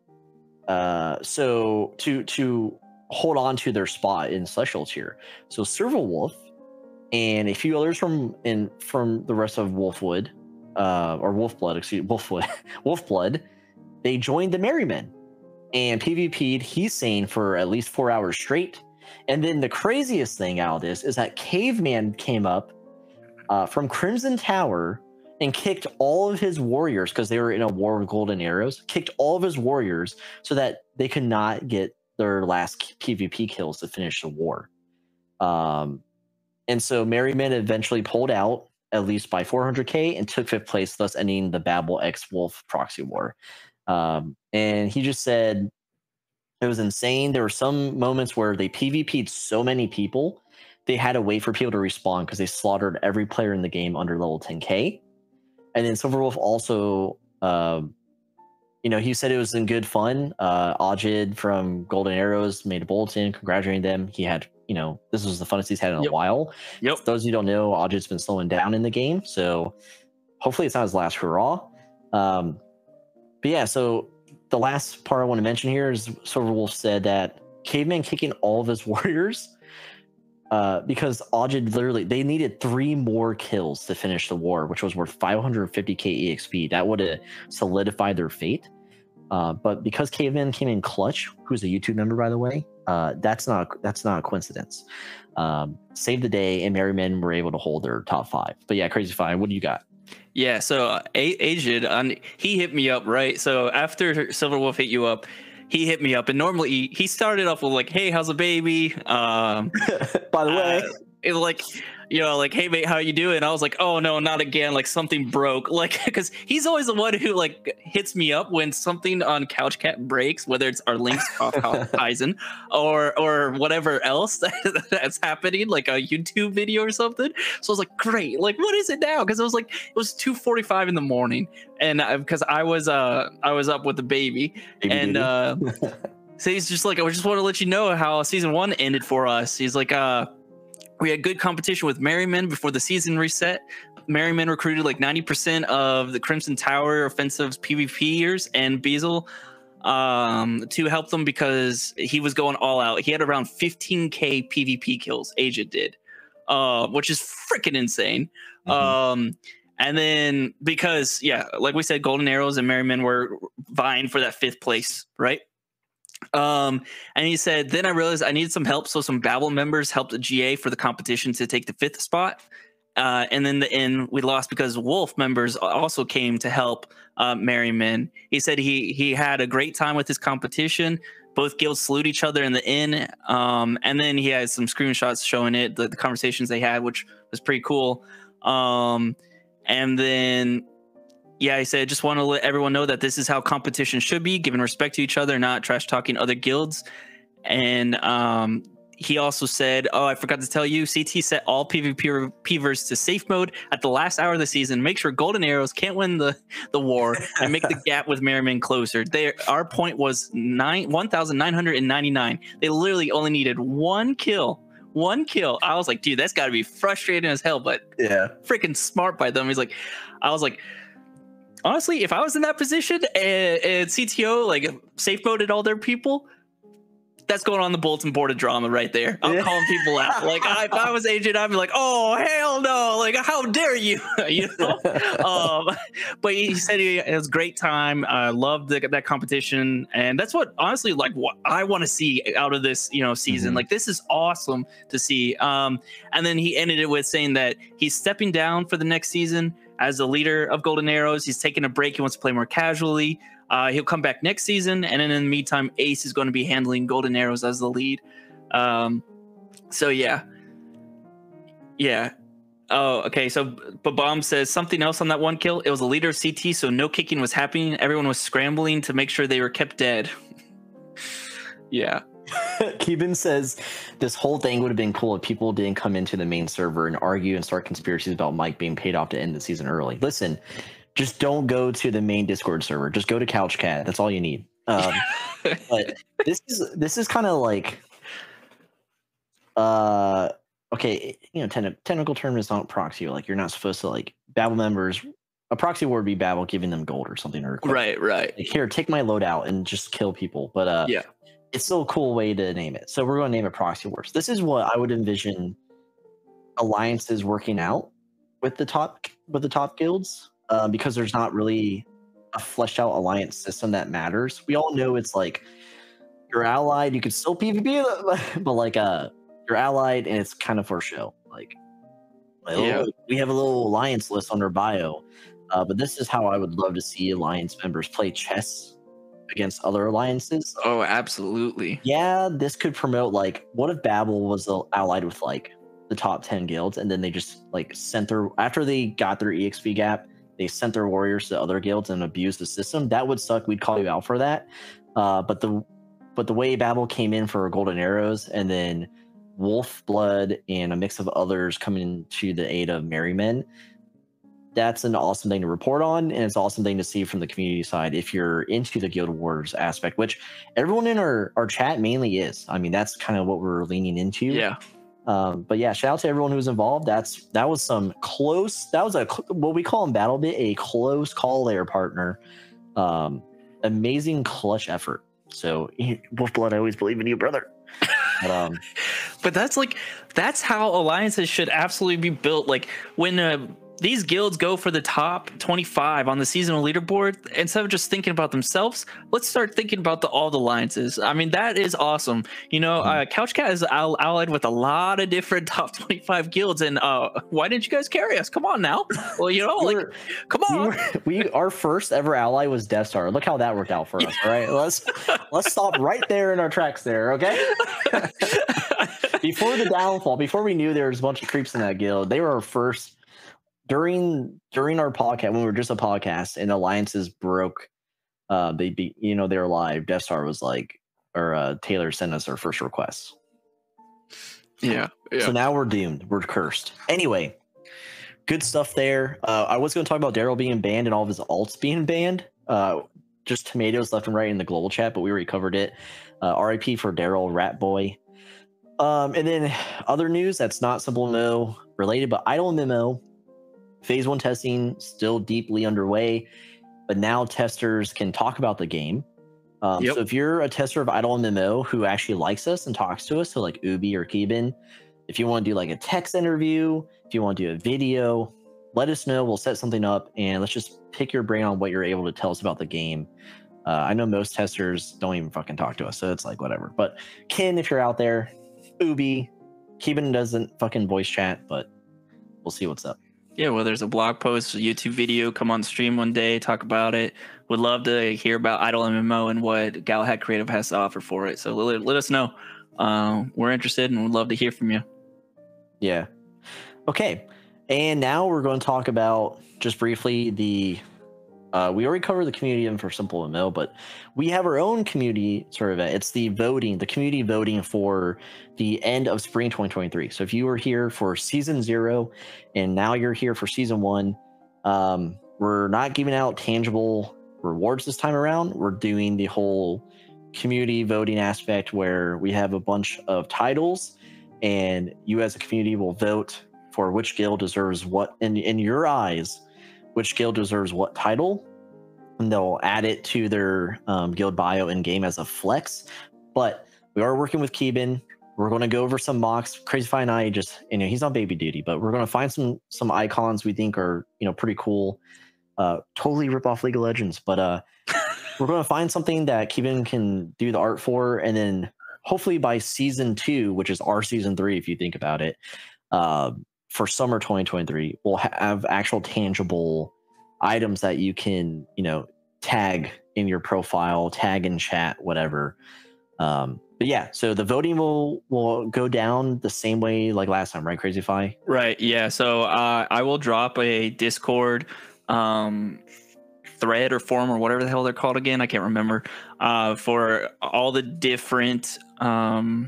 Uh, so to to hold on to their spot in Celestial tier. So Silverwolf and a few others from in from the rest of Wolfwood uh, or Wolfblood, excuse me, Wolfwood, Wolfblood, they joined the Merrymen and PvP'd, he's saying, for at least four hours straight. And then the craziest thing out of this is that Caveman came up uh, from Crimson Tower and kicked all of his warriors, because they were in a war with Golden Arrows, kicked all of his warriors so that they could not get their last PvP kills to finish the war. Um, and so Merrymen eventually pulled out, at least by four hundred K, and took fifth place, thus ending the Babel X Wolf proxy war. Um, and he just said, it was insane. There were some moments where they PvP'd so many people, they had to wait for people to respawn because they slaughtered every player in the game under level ten K. And then Silverwolf also, um, you know, he said it was in good fun. Uh, Ajid from Golden Arrows made a bulletin congratulating them. He had, you know, this was the funnest he's had in a yep. while. Yep. For those of you who don't know, Ajid's been slowing down in the game. So hopefully it's not his last hurrah. Um, but yeah, so the last part I want to mention here is Silverwolf said that Caveman kicking all of his warriors uh, because Ajid literally, they needed three more kills to finish the war, which was worth five hundred fifty K E X P. That would have solidified their fate. Uh, but because Caveman came in clutch, who's a YouTube member, by the way, uh, that's not that's not a coincidence. Um, saved the day, and Merrymen were able to hold their top five. But yeah, Crazy Fine, what do you got? Yeah, so uh, Aged, on he hit me up, right? So after Silverwolf hit you up, he hit me up, and normally he, he started off with like, "Hey, how's the baby?" Um, by the way, uh, it like, you know, like, "Hey mate, how you doing?" I was like, "Oh no, not again!" Like something broke, like because he's always the one who like hits me up when something on CouchCat breaks, whether it's our links Kaizen or or whatever else that, that's happening, like a YouTube video or something. So I was like, "Great, like what is it now?" Because it was like it was two forty-five in the morning, and because I, I was uh I was up with the baby, baby and baby. uh, so he's just like, "I just want to let you know how season one ended for us." He's like, uh. We had good competition with Merrymen before the season reset. Merrymen recruited like ninety percent of the Crimson Tower offensive's PvPers and Beazle um, to help them because he was going all out. He had around fifteen K PvP kills, Aged did, uh, which is freaking insane. Mm-hmm. Um, and then because, yeah, like we said, Golden Arrows and Merrymen were vying for that fifth place, right? Um, and he said, then I realized I needed some help. So some Babel members helped G A for the competition to take the fifth spot. Uh, and then the end we lost because Wolf members also came to help uh, Merrymen. He said he he had a great time with his competition, both guilds salute each other in the inn. Um, and then he has some screenshots showing it, the, the conversations they had, which was pretty cool. Um, and then, yeah, he said, just want to let everyone know that this is how competition should be, giving respect to each other, not trash talking other guilds. And um, he also said, oh, I forgot to tell you, C T set all PvP Pvers to safe mode at the last hour of the season. Make sure Golden Arrows can't win the, the war and make the gap with Merryman closer. They, our point was nine one thousand nine hundred ninety-nine. They literally only needed one kill. One kill. I was like, dude, that's got to be frustrating as hell, but yeah, freaking smart by them. He's like, I was like, honestly, if I was in that position and, and C T O like safe moded all their people, that's going on the bulletin board of drama right there. I'm yeah. calling people out. Like, I, if I was agent, I'd be like, "Oh hell no! Like, how dare you?" you know. um, but he said he, it was a great time. I loved the, that competition, and that's what honestly, like, what I want to see out of this, you know, season. Mm-hmm. Like, this is awesome to see. Um, and then he ended it with saying that he's stepping down for the next season as the leader of Golden Arrows. He's taking a break. He wants to play more casually. Uh, he'll come back next season, and then in the meantime, Ace is going to be handling Golden Arrows as the lead. Um, so yeah, yeah. Oh, okay. So, but Bomb says something else on that one kill. It was a leader of C T, so no kicking was happening. Everyone was scrambling to make sure they were kept dead. yeah. Keeban says this whole thing would have been cool if people didn't come into the main server and argue and start conspiracies about Mike being paid off to end the season early. Listen. Just don't go to the main Discord server. Just go to CouchCat. That's all you need. Um, but this is this is kind of like, uh, okay, you know, ten, technical term is not proxy. Like, you're not supposed to, like, Babel members. A proxy war would be Babel giving them gold or something. Or right, right. Like, here, take my loadout and just kill people. But uh, yeah, it's still a cool way to name it. So we're going to name it proxy wars. This is what I would envision alliances working out with the top with the top guilds. Uh, because there's not really a fleshed out alliance system that matters. We all know it's like you're allied, you can still PvP, but like uh, you're allied and it's kind of for show. Like, like yeah. oh, we have a little alliance list on our bio. Uh, but this is how I would love to see alliance members play chess against other alliances. Oh, absolutely. Yeah, this could promote, like, what if Babel was allied with like the top ten guilds, and then they just like sent their, after they got their E X P gap, they sent their warriors to other guilds and abused the system. That would suck. We'd call you out for that. Uh, but the but the way Babel came in for Golden Arrows, and then Wolf Blood and a mix of others coming to the aid of Merrymen, that's an awesome thing to report on, and it's an awesome thing to see from the community side if you're into the Guild Wars aspect, which everyone in our, our chat mainly is. I mean, that's kind of what we're leaning into. Yeah. Um, but yeah, shout out to everyone who was involved. That's that was some close. That was a what we call in BattleBit a close call there, partner. Um, amazing clutch effort. So Wolfblood, I always believe in you, brother. But, um, but that's like that's how alliances should absolutely be built. Like when uh, these guilds go for the top twenty-five on the seasonal leaderboard, instead of just thinking about themselves, let's start thinking about the all the alliances. I mean, that is awesome. You know, uh, CouchCat is all, allied with a lot of different top twenty-five guilds, and uh, why didn't you guys carry us? Come on now. Well, you know, like, come on. We, were, we our first ever ally was Death Star. Look how that worked out for us. All right, let's let's stop right there in our tracks there. Okay. Before the downfall, before we knew there was a bunch of creeps in that guild, they were our first. During during our podcast, when we were just a podcast and alliances broke, uh, they be you know they were live. Death Star was like, or uh, Taylor sent us our first request. Yeah, yeah. So now we're doomed. We're cursed. Anyway, good stuff there. Uh, I was going to talk about Daryl being banned and all of his alts being banned. Uh, just tomatoes left and right in the global chat, but we already covered it. Uh, R I P for Daryl, Rat Boy. Um, and then other news that's not Simple M M O related, but Idle M M O. Phase one testing still deeply underway, but now testers can talk about the game. Um, yep. So if you're a tester of Idle M M O who actually likes us and talks to us, so like Ubi or Keeban, if you want to do like a text interview, if you want to do a video, let us know. We'll set something up and let's just pick your brain on what you're able to tell us about the game. Uh, I know most testers don't even fucking talk to us, so it's like whatever. But Ken, if you're out there, Ubi, Keeban doesn't fucking voice chat, but we'll see what's up. Yeah, well, there's a blog post, a YouTube video, come on stream one day, talk about it. Would love to hear about Idle M M O and what Galahad Creative has to offer for it. So let, let us know. Uh, we're interested and would love to hear from you. Yeah. Okay. And now we're going to talk about just briefly the. Uh, we already covered the community event for Simple M M O, but we have our own community sort of event. It's the voting, the community voting for the end of spring twenty twenty-three. So if you were here for season zero and now you're here for season one, um, we're not giving out tangible rewards this time around. We're doing the whole community voting aspect where we have a bunch of titles and you as a community will vote for which guild deserves what, in, in your eyes, which guild deserves what title, and they'll add it to their um, guild bio in game as a flex. But we are working with Keeban. We're going to go over some mocks. Crazyfy and I just, you know, he's on baby duty, but we're going to find some some icons we think are, you know, pretty cool. Uh, totally rip off League of Legends, but uh, we're going to find something that Keeban can do the art for, and then hopefully by season two, which is our season three, if you think about it, uh, for summer twenty twenty-three, we'll have actual tangible items that you can, you know, tag in your profile, tag in chat, whatever. Um, but yeah, so the voting will will go down the same way like last time, right, Crazyfy? Right. Yeah. So uh, I will drop a Discord um, thread or forum or whatever the hell they're called again. I can't remember. Uh, for all the different um,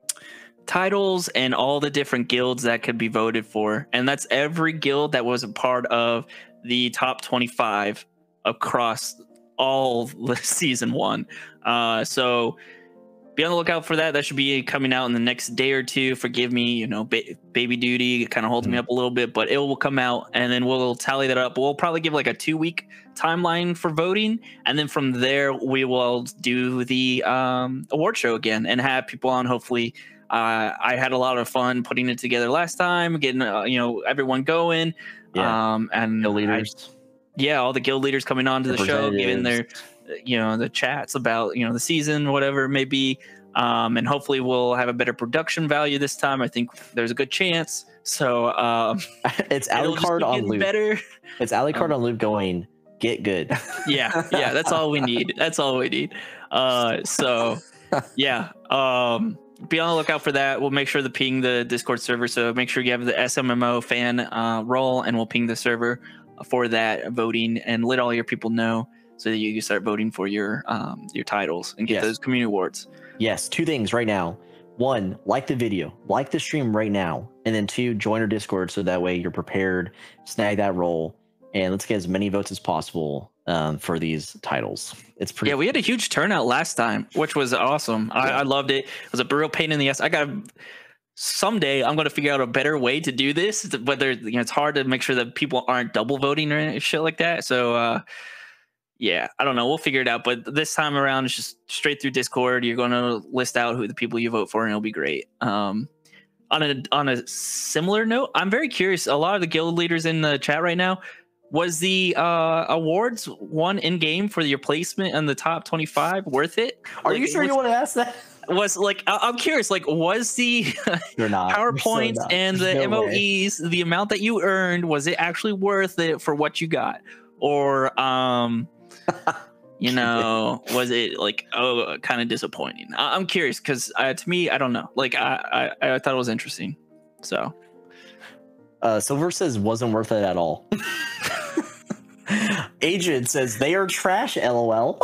titles and all the different guilds that could be voted for, and that's every guild that was a part of the top twenty-five across all the season one. Uh, so be on the lookout for that. That should be coming out in the next day or two. Forgive me, you know, ba baby duty kind of holds mm-hmm. me up a little bit, but it will come out and then we'll tally that up. We'll probably give like a two week timeline for voting. And then from there, we will do the um, award show again and have people on. Hopefully, uh, I had a lot of fun putting it together last time, getting, uh, you know, everyone going. Yeah. Um, and guild leaders. I, yeah, all the guild leaders coming on to the show, giving their, you know, the chats about, you know, the season, whatever it may be. Um, and hopefully we'll have a better production value this time. I think there's a good chance. So um, it's Alucard on loop. Better. It's Alucard um, on loop going, get good. yeah, yeah, that's all we need. That's all we need. Uh, so yeah, um, be on the lookout for that. We'll make sure to ping the Discord server. So make sure you have the S M M O fan uh, role, and we'll ping the server for that voting and let all your people know so that you can start voting for your um, your titles and get yes. those community awards. Yes, two things right now. One, like the video, like the stream right now. And then two, join our Discord so that way you're prepared, snag that role, and let's get as many votes as possible um, for these titles. It's pretty. Yeah, we had a huge turnout last time, which was awesome. I, I loved it. It was a real pain in the ass. I got someday I'm going to figure out a better way to do this, but there, you know, it's hard to make sure that people aren't double voting or shit like that. So, uh, yeah, I don't know. We'll figure it out. But this time around, it's just straight through Discord. You're going to list out who the people you vote for, and it'll be great. Um, on a on a similar note, I'm very curious. A lot of the guild leaders in the chat right now, was the uh, awards won in game for your placement in the top twenty-five worth it? Are like, you sure was, you want to ask that? Was like I, I'm curious. Like, was the You're not. PowerPoints so and the no M O Es way. The amount that you earned, was it actually worth it for what you got, or um? You know, was it like, oh, kind of disappointing? I- I'm curious because uh, to me, I don't know. Like, I-, I I thought it was interesting. So, uh, Silver says wasn't worth it at all. Agent says they are trash. LOL.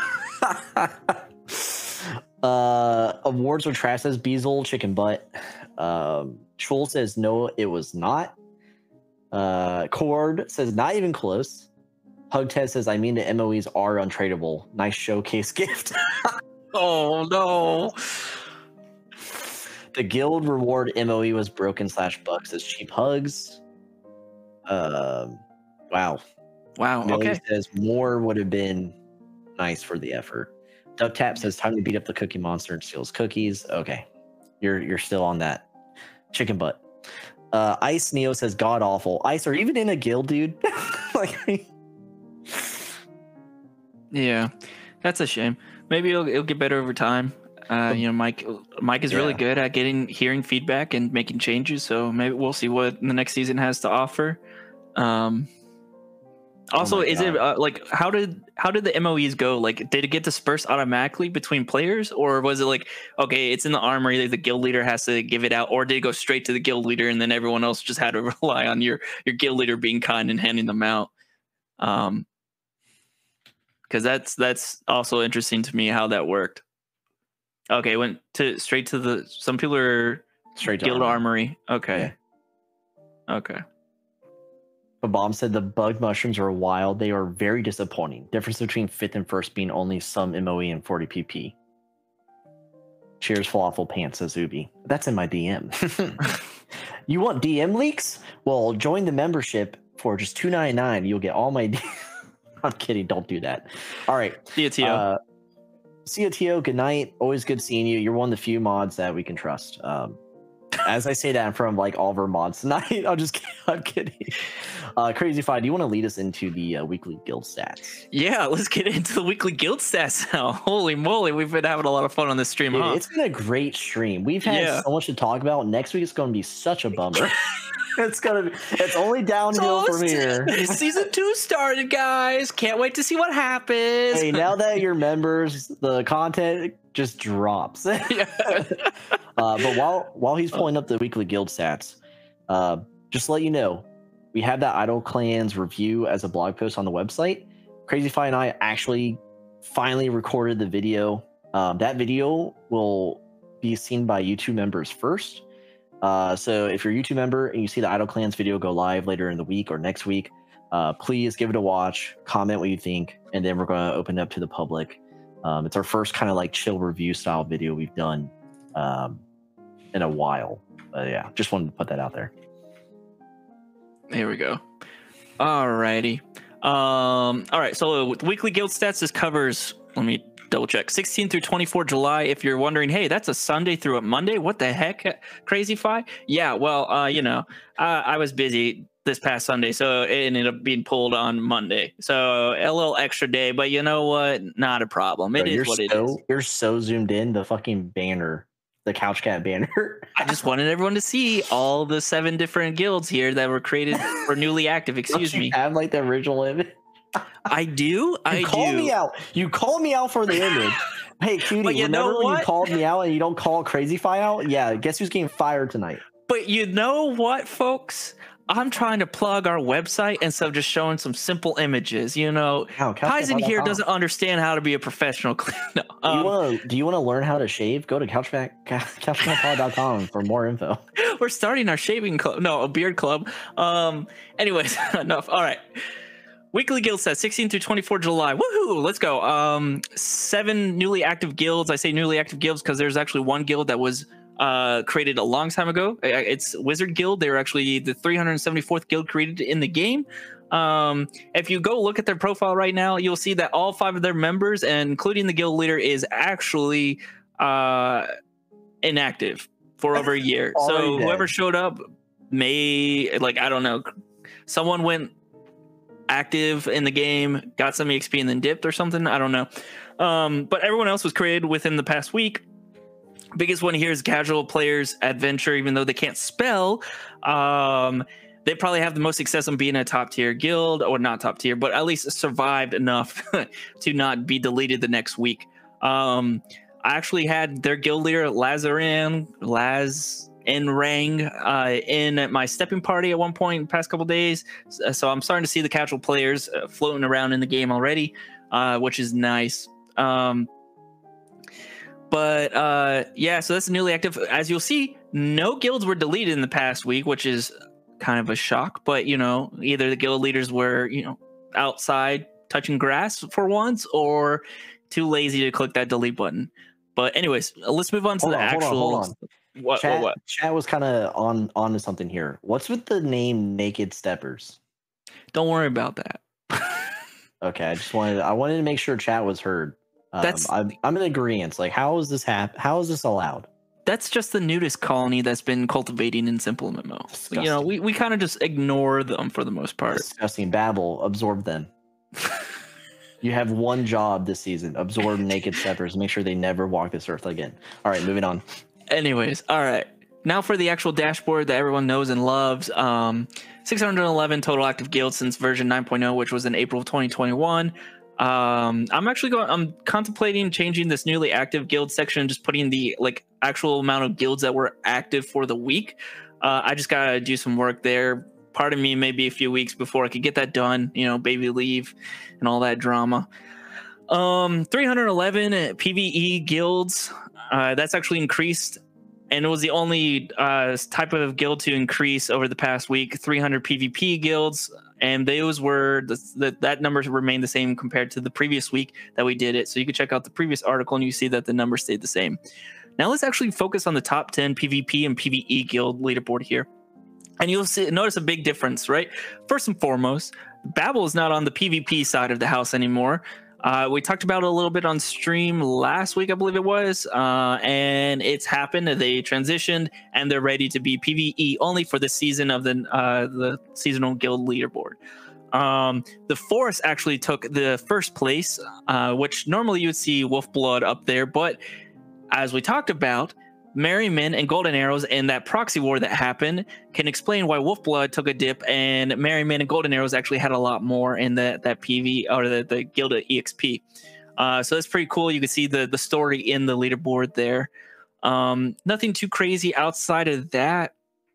uh, awards were trash. Says Beazle chicken butt. Um, Troll says no, it was not. Uh, Cord says not even close. Hugted says, I mean, the M O Es are untradeable. Nice showcase gift. Oh, no. The guild reward M O E was broken slash buck, says cheap hugs. Um, wow. Wow, Millie okay. says more would have been nice for the effort. Duck Tap says time to beat up the cookie monster and steals cookies. Okay. You're you're still on that. Chicken butt. Uh, Ice Neo says god awful. Ice, are you even in a guild, dude? Like yeah, that's a shame. Maybe it'll, it'll get better over time. Uh, you know, Mike Mike is yeah. really good at getting hearing feedback and making changes. So maybe we'll see what the next season has to offer. Um, also, Oh my is God. it uh, like how did how did the M O Es go? Like, did it get dispersed automatically between players, or was it like, okay, it's in the armory, the guild leader has to give it out, or did it go straight to the guild leader and then everyone else just had to rely on your your guild leader being kind and handing them out? Um, because that's that's also interesting to me how that worked. Okay, went to straight to the. Some people are Straight to guild armory. armory. Okay. Okay. But Bomb said the bug mushrooms are wild. They are very disappointing. Difference between fifth and first being only some M O E and forty P P. Cheers, falafel pants, says Ubi. That's in my D M. You want D M leaks? Well, join the membership for just two ninety-nine. You'll get all my. D- I'm kidding. Don't do that. All right. See you, T O. Uh, see you, T O. Good night. Always good seeing you. You're one of the few mods that we can trust. Um, as I say that in front of like all of our mods tonight, I'm just kidding. I'm kidding. Uh, Crazy Fi, do you want to lead us into the uh, weekly guild stats? Yeah, let's get into the weekly guild stats now. Holy moly, we've been having a lot of fun on this stream. Dude, huh? It's been a great stream. We've had Yeah. so much to talk about. Next week is going to be such a bummer. It's gonna be. It's only downhill So from here. Season two started, guys. Can't wait to see what happens. Hey, now that you're members, the content just drops. uh, Yeah. but while while he's pulling up the weekly guild stats, uh, just to let you know, we have that Idle Clans review as a blog post on the website. Crazy Fi and I actually finally recorded the video. Um, that video will be seen by YouTube members first. Uh, so if you're a YouTube member and you see the Idle Clans video go live later in the week or next week, uh, please give it a watch, comment what you think, and then we're going to open it up to the public. Um, it's our first kind of like chill review style video we've done um, in a while. But yeah, just wanted to put that out there. Here we go. Alrighty. Um, all right. So with weekly guild stats, this covers, let me double check, sixteen through twenty-four July. If you're wondering, hey, that's a Sunday through a Monday. What the heck, Crazy Fi? Yeah, well, uh, you know, uh, I was busy this past Sunday, so it ended up being pulled on Monday. So a little extra day, but you know what? Not a problem. It Bro, is you're what it so, is. You're so zoomed in. The fucking banner, the Couch Cat banner. I just wanted everyone to see all the seven different guilds here that were created for newly active. Excuse Don't you me. have like the original image? I do. I You call do. me out. You call me out for the image. Hey, cutie, But you remember know when you what? called me out and you don't call Crazy Fi out? Yeah, guess who's getting fired tonight? But you know what, folks? I'm trying to plug our website instead of just showing some simple images. You know, Wow, couch Kaizen cat pod dot here com. doesn't understand how to be a professional cleaner. Do you Um, want to do you want to learn how to shave? Go to couch cat pod dot com for more info. we're starting our shaving club. No, a beard club. Um, anyways, enough. All right. Weekly guild stats, sixteen through twenty-four July. Woohoo! Let's go. Um, seven newly active guilds. I say newly active guilds because there's actually one guild that was uh, created a long time ago. It's Wizard Guild. They were actually the three hundred seventy-fourth guild created in the game. Um, if you go look at their profile right now, you'll see that all five of their members, and including the guild leader, is actually uh, inactive for over a year. So Already whoever dead. showed up may, like, I don't know, someone went active in the game, got some E X P and then dipped or something. I don't know. Um, but everyone else was created within the past week. Biggest one here is Casual Players Adventure. Even though they can't spell, um, they probably have the most success on being a top tier guild, or not top tier, but at least survived enough to not be deleted the next week. Um, I actually had their guild leader Lazaran Laz Enrang uh, in my stepping party at one point in the past couple days. So I'm starting to see the casual players uh, floating around in the game already, uh, which is nice. Um, but uh, yeah, so that's newly active. As you'll see, no guilds were deleted in the past week, which is kind of a shock. But, you know, either the guild leaders were, you know, outside touching grass for once, or too lazy to click that delete button. But anyways, let's move on to Hold the on, hold on, actual. hold on. What, Chat, what, what? Chat was kind of on on to something here. What's with the name Naked Steppers? Don't worry about that. Okay, I just wanted I wanted to make sure chat was heard. Um, That's- I'm I'm in agreement. Like, how is this hap- How is this allowed? That's just the nudist colony that's been cultivating in Simple M M O. You know, Disgusting. we, we kind of just ignore them for the most part. Disgusting. Babble, absorb them. You have one job this season: absorb Naked Steppers. Make sure they never walk this earth again. All right, moving on. Anyways, all right. now for the actual dashboard that everyone knows and loves. Um, six hundred eleven total active guilds since version nine point oh, which was in April of twenty twenty-one. Um, I'm actually going. I'm contemplating changing this newly active guild section, just putting the like actual amount of guilds that were active for the week. Uh, I just gotta do some work there. Part of me maybe a few weeks before I could get that done. You know, baby leave and all that drama. Um, three hundred eleven PvE guilds. Uh, that's actually increased, and it was the only uh, type of guild to increase over the past week. three hundred PvP guilds, and those were the, the that number remained the same compared to the previous week that we did it. So you can check out the previous article, and you see that the number stayed the same. Now let's actually focus on the top ten PvP and PvE guild leaderboard here. And you'll see, notice a big difference, right? First and foremost, Babel is not on the PvP side of the house anymore. Uh, we talked about it a little bit on stream last week, I believe it was, uh, and it's happened. They transitioned, and they're ready to be PvE only for the season of the uh, the seasonal guild leaderboard. Um, the Forest actually took the first place, uh, which normally you would see Wolfblood up there, but as we talked about, Merryman and Golden Arrows and that proxy war that happened can explain why Wolfblood took a dip and Merryman and Golden Arrows actually had a lot more in that that P V or the, the Guild E X P. Uh, so that's pretty cool. You can see the the story in the leaderboard there. Um, nothing too crazy outside of that.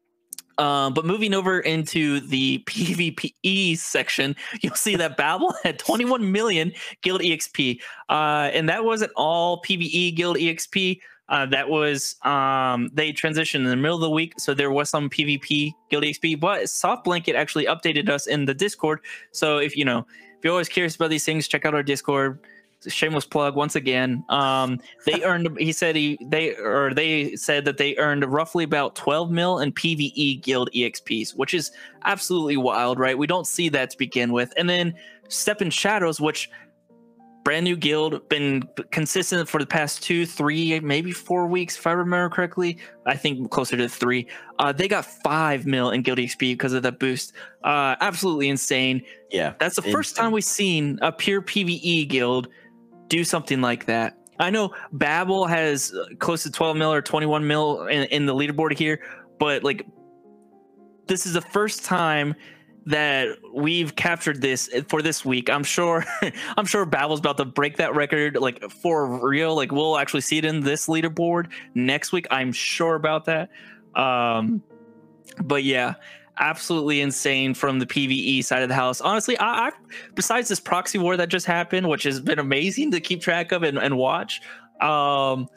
Um, but moving over into the PvPe section, you'll see that Babel had twenty-one million Guild E X P. Uh, and that wasn't all PvE Guild E X P. Uh, that was, um, they transitioned in the middle of the week, so there was some PvP Guild E X P, but Soft Blanket actually updated us in the Discord. So if, you know, if you're always curious about these things, check out our Discord. Shameless plug once again. Um, they earned, he said he, they, or they said that they earned roughly about twelve mil in PvE Guild E X Ps, which is absolutely wild, right? We don't see that to begin with. And then Step in Shadows, which brand new guild, been consistent for the past two, three, maybe four weeks, if I remember correctly. I think closer to three. Uh, they got five mil in Guild E X P because of that boost. Uh, absolutely insane. Yeah. That's the first insane. time we've seen a pure PvE guild do something like that. I know Babel has close to twelve mil or twenty-one mil in, in the leaderboard here, but like this is the first time that we've captured this for this week. I'm sure I'm sure Babel's about to break that record like for real. Like we'll actually see it in this leaderboard next week. I'm sure about that. Um, but yeah, absolutely insane from the PvE side of the house. Honestly, I, I besides this proxy war that just happened, which has been amazing to keep track of and, and watch, um,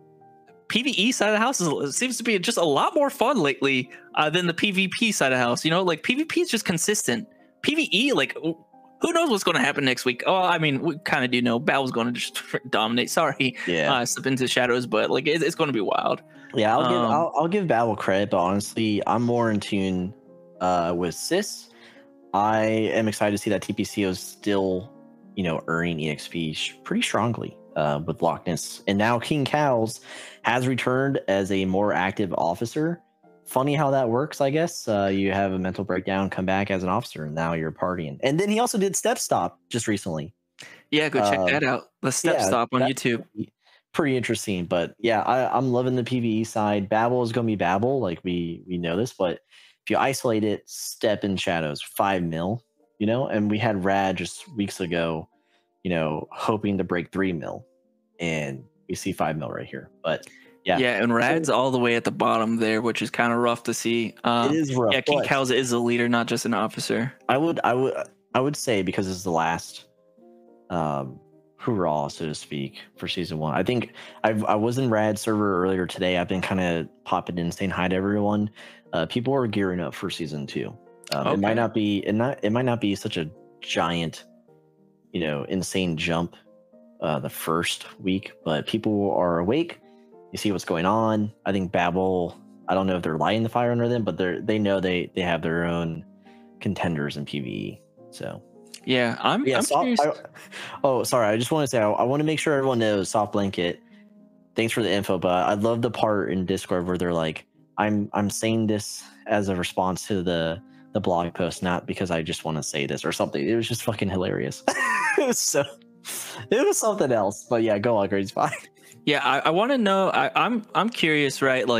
PvE side of the house is, seems to be just a lot more fun lately uh, than the PvP side of the house. You know, like PvP is just consistent. PvE, like who knows what's going to happen next week? Oh, I mean, we kind of do know Battle's going to just dominate. Sorry, yeah, uh, slip into shadows, but like it, it's going to be wild. Yeah, I'll um, give I'll, I'll give Battle credit, but honestly, I'm more in tune uh, with Sis. I am excited to see that T P C O is still, you know, earning E X P pretty strongly uh, with Loch Ness, and now King Cows has returned as a more active officer. Funny how that works, I guess. Uh, you have a mental breakdown, come back as an officer, and now you're partying. And then he also did Step Stop just recently. Yeah, go check uh, that out. The Step yeah, Stop on YouTube. Pretty interesting, but yeah, I, I'm loving the PvE side. Babel is going to be Babel, like we we know this, but if you isolate it, Step in Shadows, five mil, you know, and we had Rad just weeks ago, you know, hoping to break three mil, and we see five mil right here. But yeah, yeah, and Rad's so, all the way at the bottom there, which is kind of rough to see. Um, it is rough. Yeah, King Cows is a leader, not just an officer. I would, I would, I would say because this is the last, um, hoorah, so to speak, for season one. I think I've, I was in Rad server earlier today. I've been kind of popping in, saying hi to everyone. Uh, people are gearing up for season two. Um, okay. It might not be, it not, it might not be such a giant, you know, insane jump uh, the first week, but people are awake. You see what's going on. I think Babel, I don't know if they're lighting the fire under them, but they're they know they they have their own contenders in PvE. So yeah, I'm. Yeah, I'm soft, I, oh, sorry. I just want to say I, I want to make sure everyone knows Soft Blanket. Thanks for the info, but I love the part in Discord where they're like, "I'm I'm saying this as a response to the the blog post, not because I just want to say this or something." It was just fucking hilarious. It was so. It was something else, but yeah, go on, Grady's fine. Yeah, I, I want to know. I, I'm I'm curious, right? Like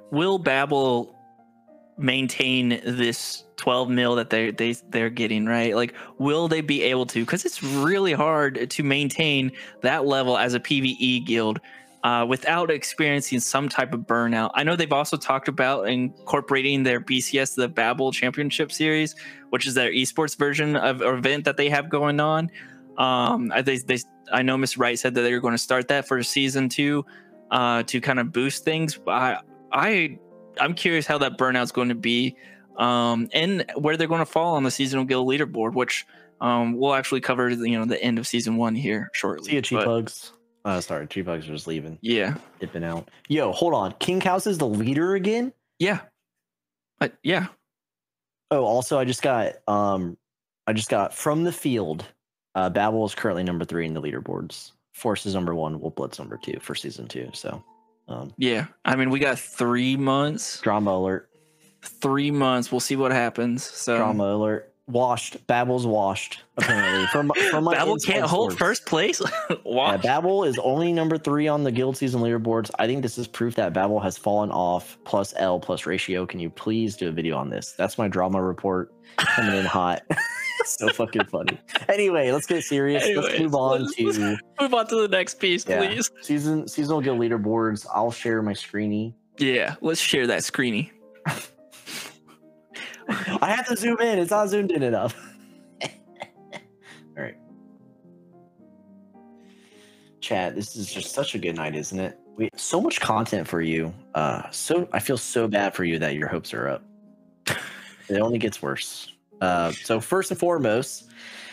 will Babel maintain this twelve mil that they they they're getting, right? Like, will they be able to? Because it's really hard to maintain that level as a PvE guild uh, without experiencing some type of burnout. I know they've also talked about incorporating their B C S, the Babel Championship Series, which is their esports version of an event that they have going on. Um, I they, they I know Miss Wright said that they were going to start that for season two uh, to kind of boost things. I I I'm curious how that burnout's going to be, um, and where they're going to fall on the seasonal guild leaderboard, which um, we'll actually cover, you know, the end of season one here shortly. See you, Cheap Bugs. Uh, sorry, Cheap Bugs are just leaving. Yeah, dipping out. Yo, hold on. King House is the leader again. Yeah, but yeah. Oh, also, I just got um, I just got from the field. Uh, Babel is currently number three in the leaderboards. Force is number one. Wolf Blood's number two for season two. So. Um, yeah, I mean, we got three months. Drama alert. Three months. We'll see what happens. So drama alert. Washed. Babel's washed. Apparently, from from my Babel can't hold first place. Yeah, Babel is only number three on the guild season leaderboards. I think this is proof that Babel has fallen off. Plus L plus ratio. Can you please do a video on this? That's my drama report coming in hot. So fucking funny. Anyway, let's get serious. Anyways, let's move on let's, to let's move on to the next piece, yeah. please. Season seasonal guild leaderboards. I'll share my screeny. Yeah, let's share that screeny. I have to zoom in. It's not zoomed in enough. All right. Chat, this is just such a good night, isn't it? We so much content for you. Uh, so I feel so bad for you that your hopes are up. It only gets worse. Uh, so first and foremost,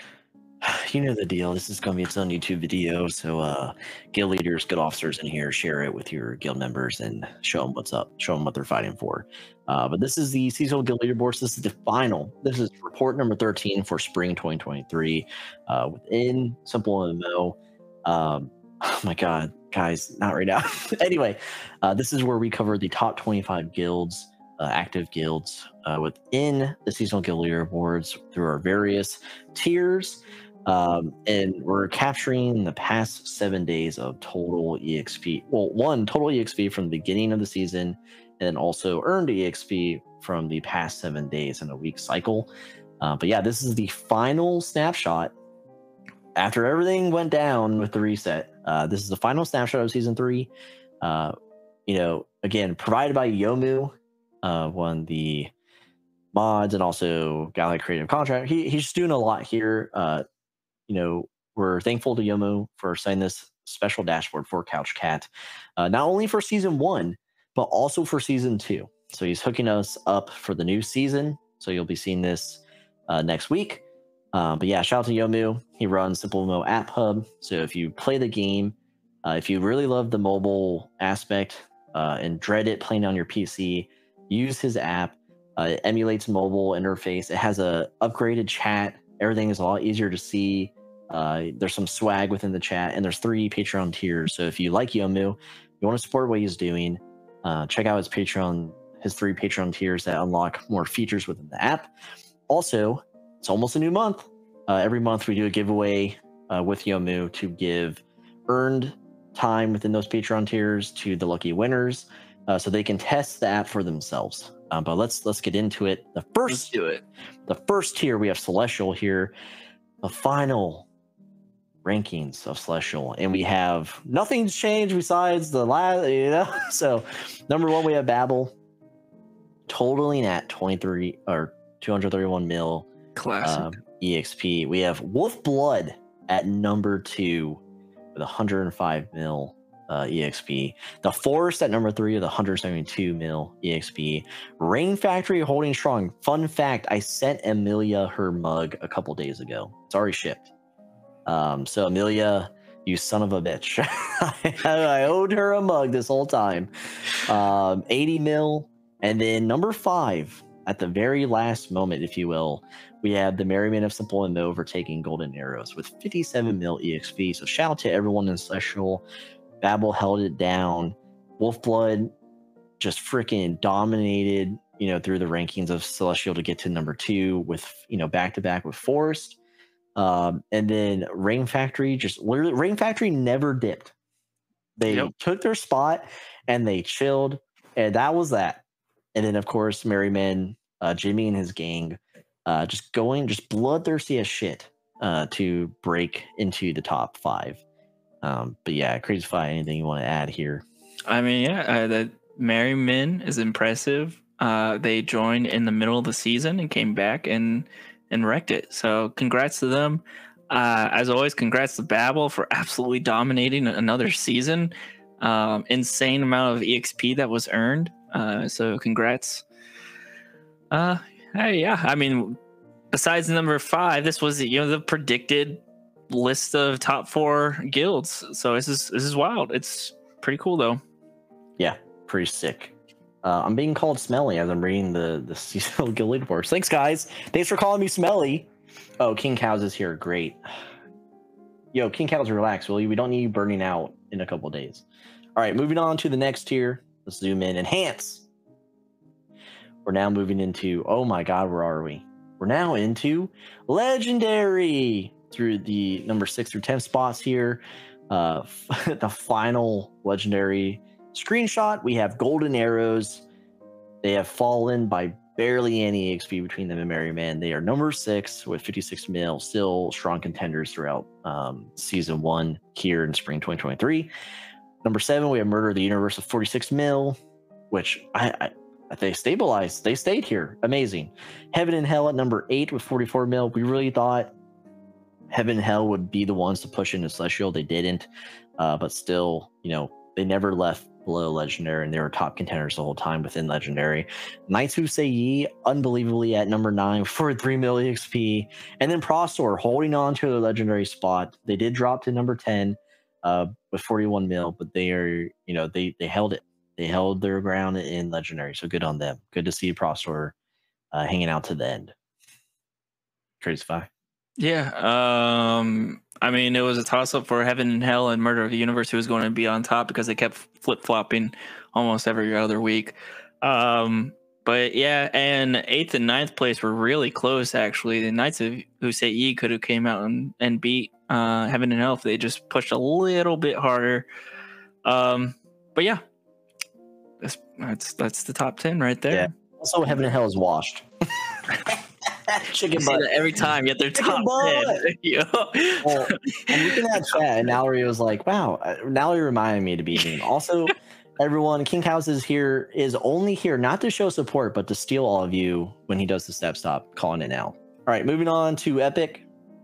you know the deal. This is going to be its own YouTube video. So uh, guild leaders, guild officers in here, share it with your guild members and show them what's up. Show them what they're fighting for. Uh, but this is the seasonal guild leaderboards. This is the final. This is report number thirteen for spring twenty twenty-three uh, within Simple M M O. Um, oh my God, guys, not right now. Anyway, uh, this is where we cover the top twenty-five guilds. Uh, active guilds uh, within the seasonal guild leaderboards through our various tiers, um, and we're capturing the past seven days of total E X P. Well, one total E X P from the beginning of the season, and then also earned E X P from the past seven days in a week cycle. Uh, but yeah, this is the final snapshot after everything went down with the reset. Uh, this is the final snapshot of season three. Uh, you know, again, provided by Yomu. Uh, won the mods and also Galaxy Creative Contract. He, he's just doing a lot here. Uh, you know, we're thankful to Yomu for setting this special dashboard for Couch Cat, uh, not only for season one, but also for season two. So he's hooking us up for the new season. So you'll be seeing this uh, next week. Uh, but yeah, shout out to Yomu. He runs Simple M M O App Hub. So if you play the game, uh, if you really love the mobile aspect uh, and dread it playing on your P C, use his app. Uh, it emulates mobile interface. It has a upgraded chat. Everything is a lot easier to see. Uh, there's some swag within the chat, and there's three Patreon tiers. So if you like Yomu, you want to support what he's doing, uh, check out his Patreon, his three Patreon tiers that unlock more features within the app. Also, it's almost a new month. Uh, every month we do a giveaway uh, with Yomu to give earned time within those Patreon tiers to the lucky winners. Uh, so they can test the app for themselves. Um, but let's let's get into it. The first let's do it. The first tier we have Celestial here, the final rankings of Celestial, and we have nothing's changed besides the last. You know, so number one we have Babel, totaling at twenty-three or two hundred thirty-one mil. Classic um, E X P. We have Wolf Blood at number two with one hundred five mil. Uh, E X P. The Forest at number three with one hundred seventy-two mil E X P. Rain Factory holding strong. Fun fact, I sent Amelia her mug a couple days ago. It's already shipped. Um, so Amelia, you son of a bitch. I owed her a mug this whole time. Um, eighty mil. And then number five, at the very last moment, if you will, we have the Merryman of Simple M M O overtaking Golden Arrows with fifty-seven mil E X P. So shout out to everyone in Celestial. Babel held it down. Wolfblood just freaking dominated, you know, through the rankings of Celestial to get to number two with, you know, back to back with Forest. Um, and then Rain Factory just literally, Rain Factory never dipped. They yep. took their spot and they chilled. And that was that. And then, of course, Merryman, uh, Jimmy and his gang, uh, just going, just bloodthirsty as shit uh, to break into the top five. Um, but yeah, Crazyfy, anything you want to add here? I mean, yeah, uh, the Merryman is impressive. Uh, they joined in the middle of the season and came back and and wrecked it. So congrats to them. Uh, as always, congrats to Babel for absolutely dominating another season. Um, insane amount of E X P that was earned. Uh, so congrats. Uh, hey, yeah, I mean, besides number five, this was you know the predicted list of top four guilds. So this is this is wild. It's pretty cool though. Yeah, pretty sick. Uh, I'm being called Smelly as I'm reading the the seasonal guild leaderboards. Thanks, guys. Thanks for calling me Smelly. Oh, King Cows is here. Great. Yo, King Cows, relax, will you? We don't need you burning out in a couple days. All right, moving on to the next tier. Let's zoom in. Enhance. We're now moving into, oh my god, where are we? We're now into Legendary through the number six through ten spots here. Uh, the final Legendary screenshot. We have Golden Arrows. They have fallen by barely any E X P between them and Merryman. They are number six with fifty-six mil, still strong contenders throughout um, season one here in spring twenty twenty-three. Number seven, we have Murder of the Universe of forty-six mil, which I, I they stabilized. They stayed here. Amazing. Heaven and Hell at number eight with forty-four mil. We really thought Heaven and Hell would be the ones to push into Celestial. They didn't, uh, but still, you know, they never left below Legendary, and they were top contenders the whole time within Legendary. Knights Who Say Ye, unbelievably at number nine for three mil E X P, and then Prostor holding on to the Legendary spot. They did drop to number ten uh, with forty-one mil, but they are, you know, they they held it. They held their ground in Legendary, so good on them. Good to see Prostor uh, hanging out to the end. Crazyfy. Yeah, um, I mean, it was a toss-up for Heaven and Hell and Murder of the Universe who was going to be on top because they kept flip-flopping almost every other week. Um, but yeah, and eighth and ninth place were really close, actually. The Knights of Who Say Ye could have came out and, and beat uh, Heaven and Hell if they just pushed a little bit harder. Um, but yeah, that's, that's, that's the top ten right there. Yeah. Also, Heaven and Hell is washed. Chicken butt every time, yet they're top ten. Yo. Well, I'm looking at chat, and Nallery was like, "Wow." Nallery reminded me to be mean. Also, everyone, King House is here is only here not to show support, but to steal all of you when he does the step stop. Calling it now. All right, moving on to Epic.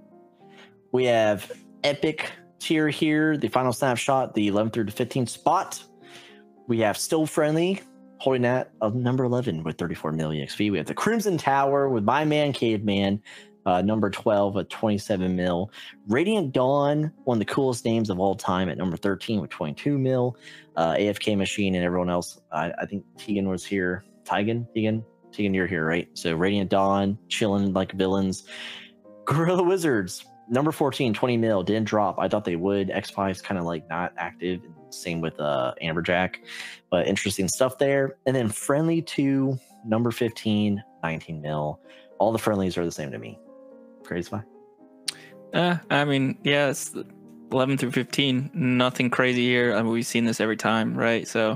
We have Epic tier here. The final snapshot, the eleventh through the fifteenth spot. We have Still Friendly holding that of number eleven with thirty-four mil E X P. We have the Crimson Tower with My Man Caveman, uh, number twelve at twenty-seven mil. Radiant Dawn, one of the coolest names of all time, at number thirteen with twenty-two mil. Uh, A F K Machine and everyone else. I, I think Tegan was here. Tegan? Tegan? Tegan, you're here, right? So Radiant Dawn, chilling like villains. Gorilla Wizards, number fourteen, twenty mil. Didn't drop. I thought they would. X-Fi is kind of like not active. Same with uh, Amberjack, but interesting stuff there. And then Friendly two, number fifteen, nineteen mil. All the friendlies are the same to me. Crazyfy. Uh, I mean, yeah, it's eleven through fifteen. Nothing crazy here. I mean, we've seen this every time, right? So,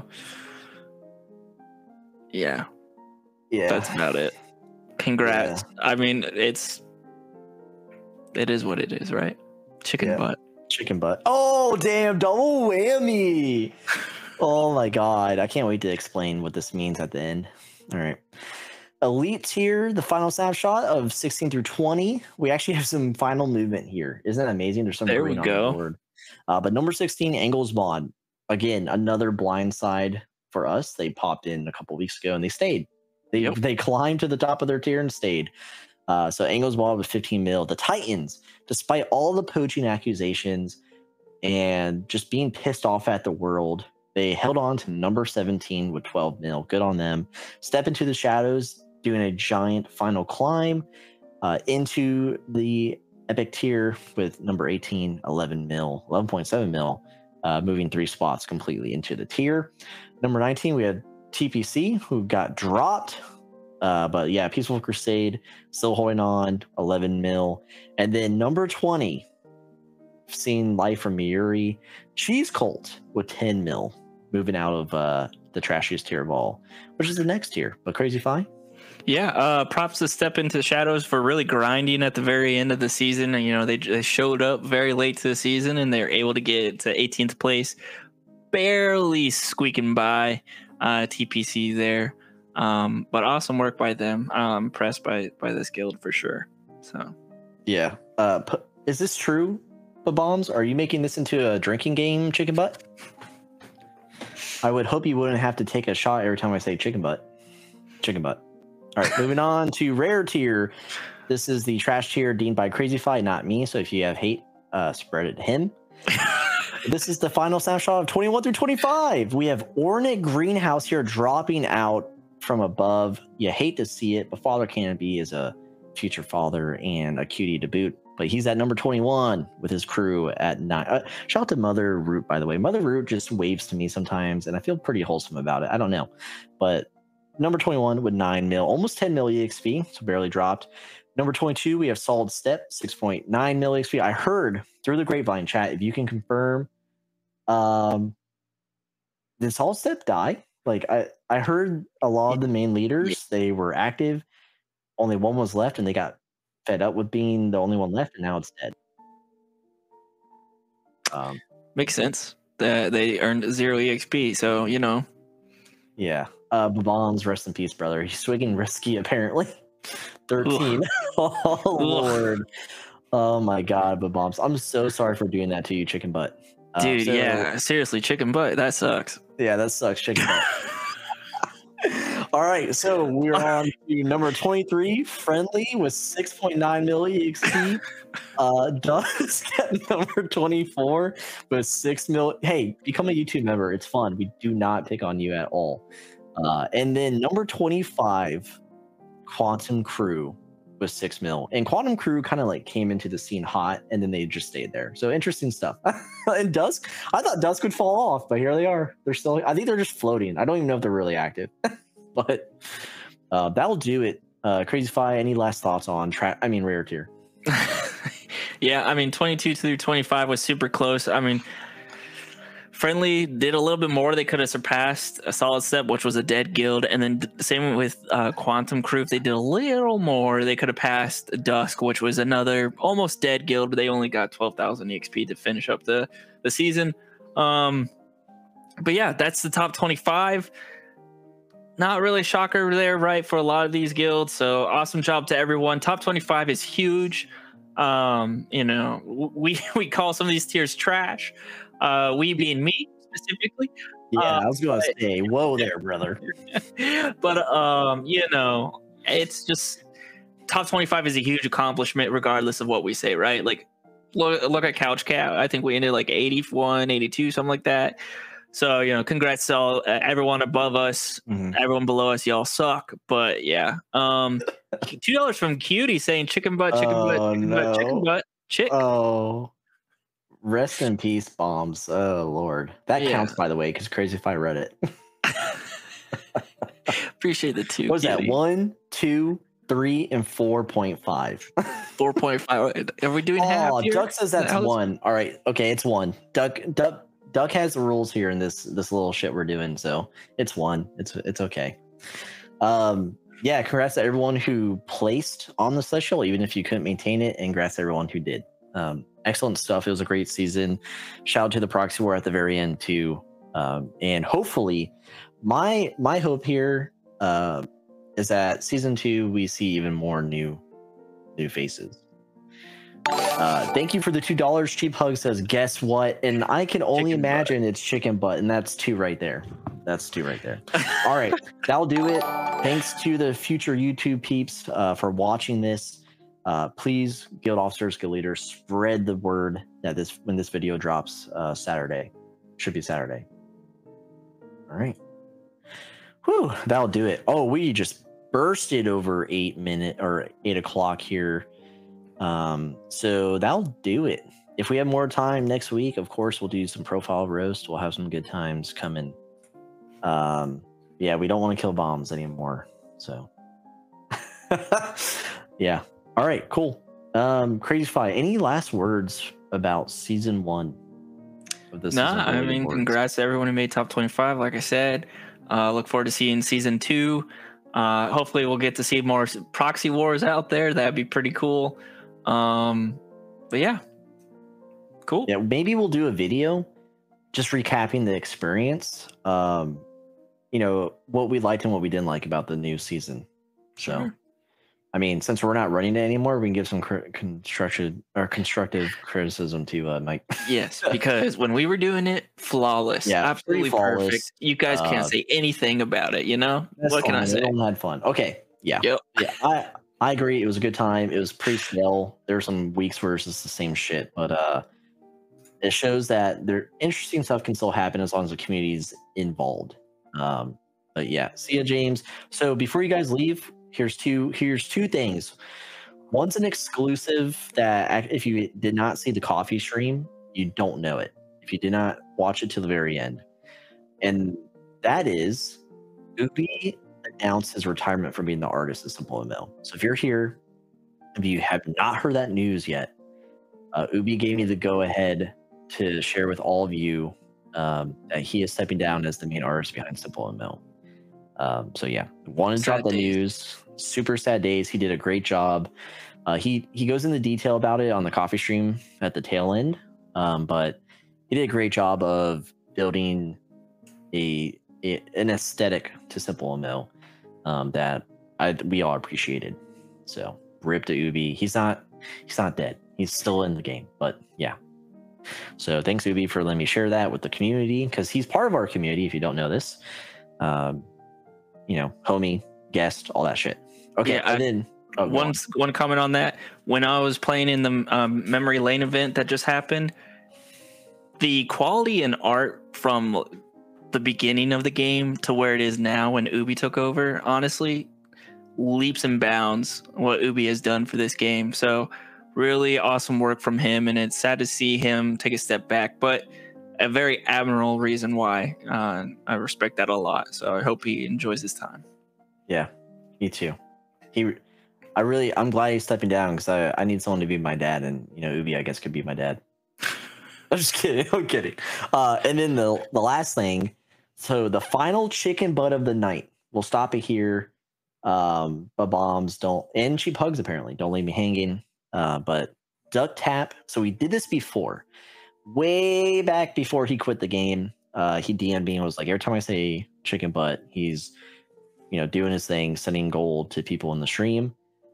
yeah, yeah, that's about it. Congrats. Yeah. I mean, it's it is what it is, right? Chicken yeah. butt. Chicken butt. Oh, damn. Double whammy. Oh, my God. I can't wait to explain what this means at the end. All right. Elite here, the final snapshot of sixteen through twenty. We actually have some final movement here. Isn't that amazing? There's some there green we go. on the board. Uh, but number sixteen, Angles Mod. Again, another blind side for us. They popped in a couple weeks ago and they stayed. They, yep. they climbed to the top of their tier and stayed. Uh, so Angles Mod with fifteen mil. The Titans, despite all the poaching accusations and just being pissed off at the world, they held on to number seventeen with twelve mil. Good on them. Step into the Shadows, doing a giant final climb uh, into the Epic tier with number eighteen, eleven mil, eleven point seven mil, uh, moving three spots completely into the tier. Number nineteen, we had T P C, who got dropped. Uh, but yeah, Peaceful Crusade still holding on, eleven mil. And then number twenty, seen life from Miuri, Cheese Cult with ten mil. moving out of uh, the trashiest tier of all, which is the next tier. But Crazy Fi? Yeah, uh, props to Step Into the Shadows for really grinding at the very end of the season. And, you know, they, they showed up very late to the season and they're able to get to eighteenth place, barely squeaking by uh, T P C there. Um, but awesome work by them. I'm impressed by by this guild for sure. So, yeah. Uh, p- is this true, Bombs? Are you making this into a drinking game, Chicken Butt? I would hope you wouldn't have to take a shot every time I say chicken butt. Chicken butt. All right, moving on to rare tier. This is the trash tier deemed by Crazy Fi, not me. So if you have hate, uh, spread it to him. This is the final snapshot of twenty-one through twenty-five. We have Ornate Greenhouse here dropping out from above. You hate to see it, but Father Canopy is a future father and a cutie to boot. But he's at number twenty-one with his crew at nine. Uh, shout out to Mother Root, by the way. Mother Root just waves to me sometimes, and I feel pretty wholesome about it. I don't know. But number twenty-one with nine mil, almost ten mil E X P, so barely dropped. Number twenty-two, we have Solid Step, six point nine mil E X P. I heard through the grapevine chat, if you can confirm, um, did Solid Step die? Like, I, I heard a lot of the main leaders, they were active. Only one was left, and they got fed up with being the only one left, and now it's dead. Um, Makes sense. That they earned zero E X P, so, you know. Yeah. Uh, Babon's, rest in peace, brother. He's swigging risky, apparently. thirteen. Oh, Lord. Oh, my God, Babons. I'm so sorry for doing that to you, Chicken Butt. Uh, Dude, so, yeah, seriously, chicken butt, that sucks. Yeah, that sucks, Chicken Butt. All right, so we're on to number twenty-three, Friendly, with six point nine mil E X P. Uh, Dusk at number twenty-four with six mil. Hey, become a YouTube member. It's fun. We do not pick on you at all. Uh, and then number twenty-five, Quantum Crew with six mil. And Quantum Crew kind of like came into the scene hot, and then they just stayed there. So interesting stuff. And Dusk, I thought Dusk would fall off, but here they are. They're still, I think they're just floating. I don't even know if they're really active. But uh, that'll do it. Uh, Crazy Fi, any last thoughts on track? I mean, rare tier. Yeah, I mean, twenty-two through twenty-five was super close. I mean, Friendly did a little bit more. They could have surpassed a Solid Step, which was a dead guild. And then the same with uh, Quantum Crew. If they did a little more, they could have passed Dusk, which was another almost dead guild, but they only got twelve thousand E X P to finish up the, the season. Um, but yeah, that's the top twenty-five. Not really a shocker there, right, for a lot of these guilds. So awesome job to everyone. Top twenty-five is huge. Um, you know, we we call some of these tiers trash. Uh, we being me specifically. Yeah, uh, I was going to but, say, whoa there, brother. But um, you know, it's just top twenty-five is a huge accomplishment, regardless of what we say, right? Like, look look at Couch Cat. I think we ended like eighty-one, eighty-two, something like that. So, you know, congrats to all, uh, everyone above us, mm-hmm. everyone below us. Y'all suck. But yeah, um, two dollars from Cutie saying chicken butt, chicken oh, butt, chicken no. butt, chicken butt, chick. Oh, rest in peace, Bombs. Oh, Lord. That yeah. counts, by the way, because Crazy Fi read it. Appreciate the two. What was Cutie. That? One, two, three, and four point five. four point five. Are we doing oh, half Oh, here? Duck says that's that one. All right. Okay, it's one. Duck, Duck. Duck has the rules here in this this little shit we're doing, so it's one. It's it's okay. Um, yeah, congrats to everyone who placed on the special, even if you couldn't maintain it, and congrats to everyone who did. Um, excellent stuff. It was a great season. Shout out to the proxy war at the very end too. Um, and hopefully, my my hope here uh, is that season two we see even more new new faces. Uh, thank you for the two dollars. Cheap Hug says, guess what? And I can only chicken imagine butt. It's chicken butt, and that's two right there. That's two right there. All right, that'll do it. Thanks to the future YouTube peeps uh, for watching this. Uh, please, guild officers, guild leaders, spread the word that this when this video drops uh, Saturday. Should be Saturday. All right. Whew, that'll do it. Oh, we just bursted over eight minute or eight o'clock here. Um, so that'll do it. If we have more time next week, of course, we'll do some profile roast. We'll have some good times coming. Um, yeah, we don't want to kill bombs anymore. So, yeah. All right, cool. Um, Crazy Fi, any last words about season one? But this Nah, is I really mean, important. congrats to everyone who made top twenty-five. Like I said, uh, look forward to seeing season two. Uh, hopefully, we'll get to see more s- proxy wars out there. That'd be pretty cool. Um, but yeah, cool. Yeah, maybe we'll do a video just recapping the experience. Um, you know, what we liked and what we didn't like about the new season. So, Sure. I mean, since we're not running it anymore, we can give some cr- constructive or constructive criticism to uh, Mike. Yes, because when we were doing it, flawless, Yeah, absolutely pretty flawless. perfect. You guys can't Uh, say anything about it. You know That's what can I fine. say? Everyone had fun. Okay, yeah, Yep. yeah. I I agree. It was a good time. It was pretty stale. There were some weeks where it's just the same shit, but uh, it shows that there interesting stuff can still happen as long as the community's involved. Um, but yeah, see ya, James. So before you guys leave, here's two here's two things. One's an exclusive that ac- if you did not see the coffee stream, you don't know it. If you did not watch it to the very end, and that is Ubi announced his retirement from being the artist of Simple M L. So if you're here, if you have not heard that news yet, uh, Ubi gave me the go ahead to share with all of you um, that he is stepping down as the main artist behind Simple M L. Um, so yeah, wanted to Sad drop the days. news. Super sad days. He did a great job. Uh, he he goes into detail about it on the coffee stream at the tail end, um, but he did a great job of building a, a an aesthetic to Simple M L um, that I we all appreciated. So rip to Ubi. He's not he's not dead. He's still in the game. But yeah. So thanks Ubi for letting me share that with the community because he's part of our community. If you don't know this, um, you know, homie, guest, all that shit. Okay, Yeah, I- and then oh, go one on. one comment on that. When I was playing in the um, Memory Lane event that just happened, the quality in art from the beginning of the game to where it is now when Ubi took over, honestly, leaps and bounds what Ubi has done for this game. So really awesome work from him, and it's sad to see him take a step back, but a very admirable reason why. Uh, I respect that a lot. So I hope he enjoys his time. Yeah, me too. He, I really, I'm glad he's stepping down because I, I need someone to be my dad, and you know, Ubi, I guess, could be my dad. I'm just kidding. I'm kidding. Uh, and then the the last thing, so the final chicken butt of the night. We'll stop it here. Um, but bombs don't, and cheap hugs apparently don't leave me hanging. Uh, but Duck Tap. So we did this before, way back before he quit the game. Uh, he D M'd me and was like, every time I say chicken butt, he's you know doing his thing, sending gold to people in the stream.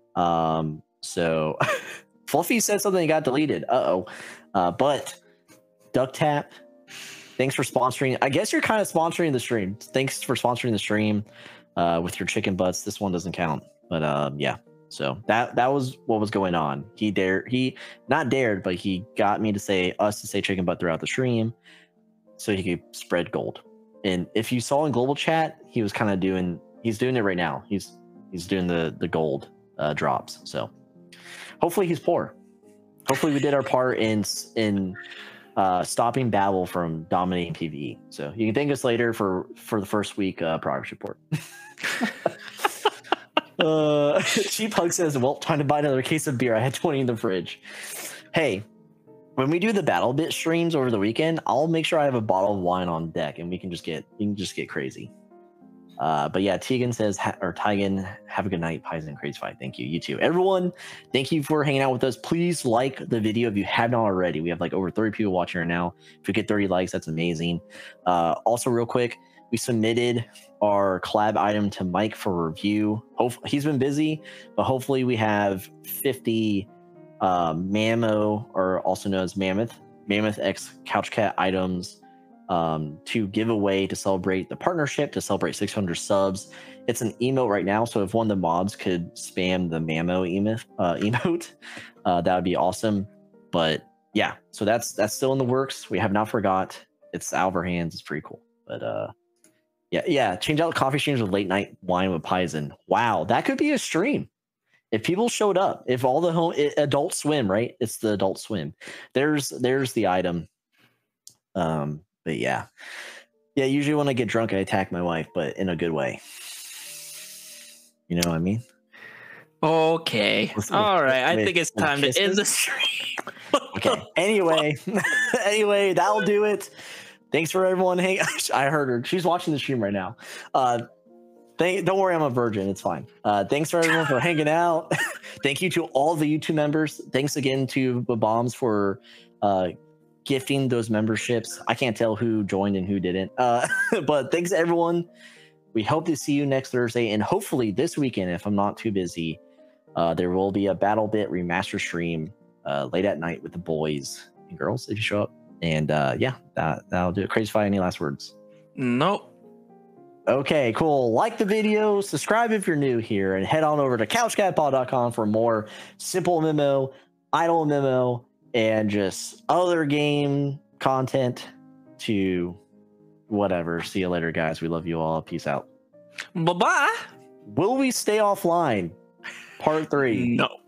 Um, so Fluffy said something that got deleted. Uh-oh. Uh, but Duck Tap, thanks for sponsoring. I guess you're kind of sponsoring the stream. Thanks for sponsoring the stream uh, with your chicken butts. This one doesn't count, but um, yeah. So that that was what was going on. He dared, he not dared, but he got me to say us to say chicken butt throughout the stream, so he could spread gold. And if you saw in global chat, he was kind of doing. He's doing it right now. He's he's doing the the gold uh, drops. So hopefully he's poor. Hopefully we did our part in in. Uh, stopping Babel from dominating PvE. So you can thank us later for for the first week uh, progress report. uh, Cheap Hug says, "Well, time to buy another case of beer. I had twenty in the fridge." Hey, when we do the Battle Bit streams over the weekend, I'll make sure I have a bottle of wine on deck, and we can just get we can just get crazy. Uh, but yeah, Tegan says, ha- or Tygan, have a good night, Pies and Crazy Fight. Thank you. You too. Everyone, thank you for hanging out with us. Please like the video if you have not already. We have like over thirty people watching right now. If we get thirty likes, that's amazing. Uh, also, real quick, we submitted our collab item to Mike for review. Hope he's been busy, but hopefully we have fifty uh, Mammo, or also known as Mammoth, Mammoth X Couch Cat items um to give away to celebrate the partnership, to celebrate six hundred subs. It's an emote right now, so if one of the mods could spam the Mammo emote uh, emote uh that would be awesome. But yeah, so that's that's still in the works. We have not forgot. It's out of our hands. It's pretty cool. But uh yeah yeah change out coffee streams with late night wine with Paizen. Wow, that could be a stream if people showed up. If all the home it, Adult Swim, right? It's the Adult Swim. There's there's the item. um But yeah, yeah. Usually when I get drunk, I attack my wife, but in a good way. You know what I mean? Okay. With- with- All right. I with- think it's with time to end kisses? the stream. Okay. Anyway, anyway, that'll do it. Thanks for everyone. Hang. I heard her. She's watching the stream right now. Uh, thank, don't worry, I'm a virgin. It's fine. Uh, thanks for everyone for hanging out. Thank you to all the YouTube members. Thanks again to the Bombs for uh, gifting those memberships. I can't tell who joined and who didn't. Uh, but thanks everyone. We hope to see you next Thursday, and hopefully this weekend, if I'm not too busy, uh, there will be a BattleBit remaster stream uh, late at night with the boys and girls if you show up. And uh, yeah, that, that'll do it. Crazyfy, any last words? Nope. Okay, cool. Like the video, subscribe if you're new here, and head on over to couch cat pod dot com for more simple M M O, idle M M O, and just other game content to whatever. See you later, guys. We love you all. Peace out. Bye-bye. Will we stay offline? Part three. No.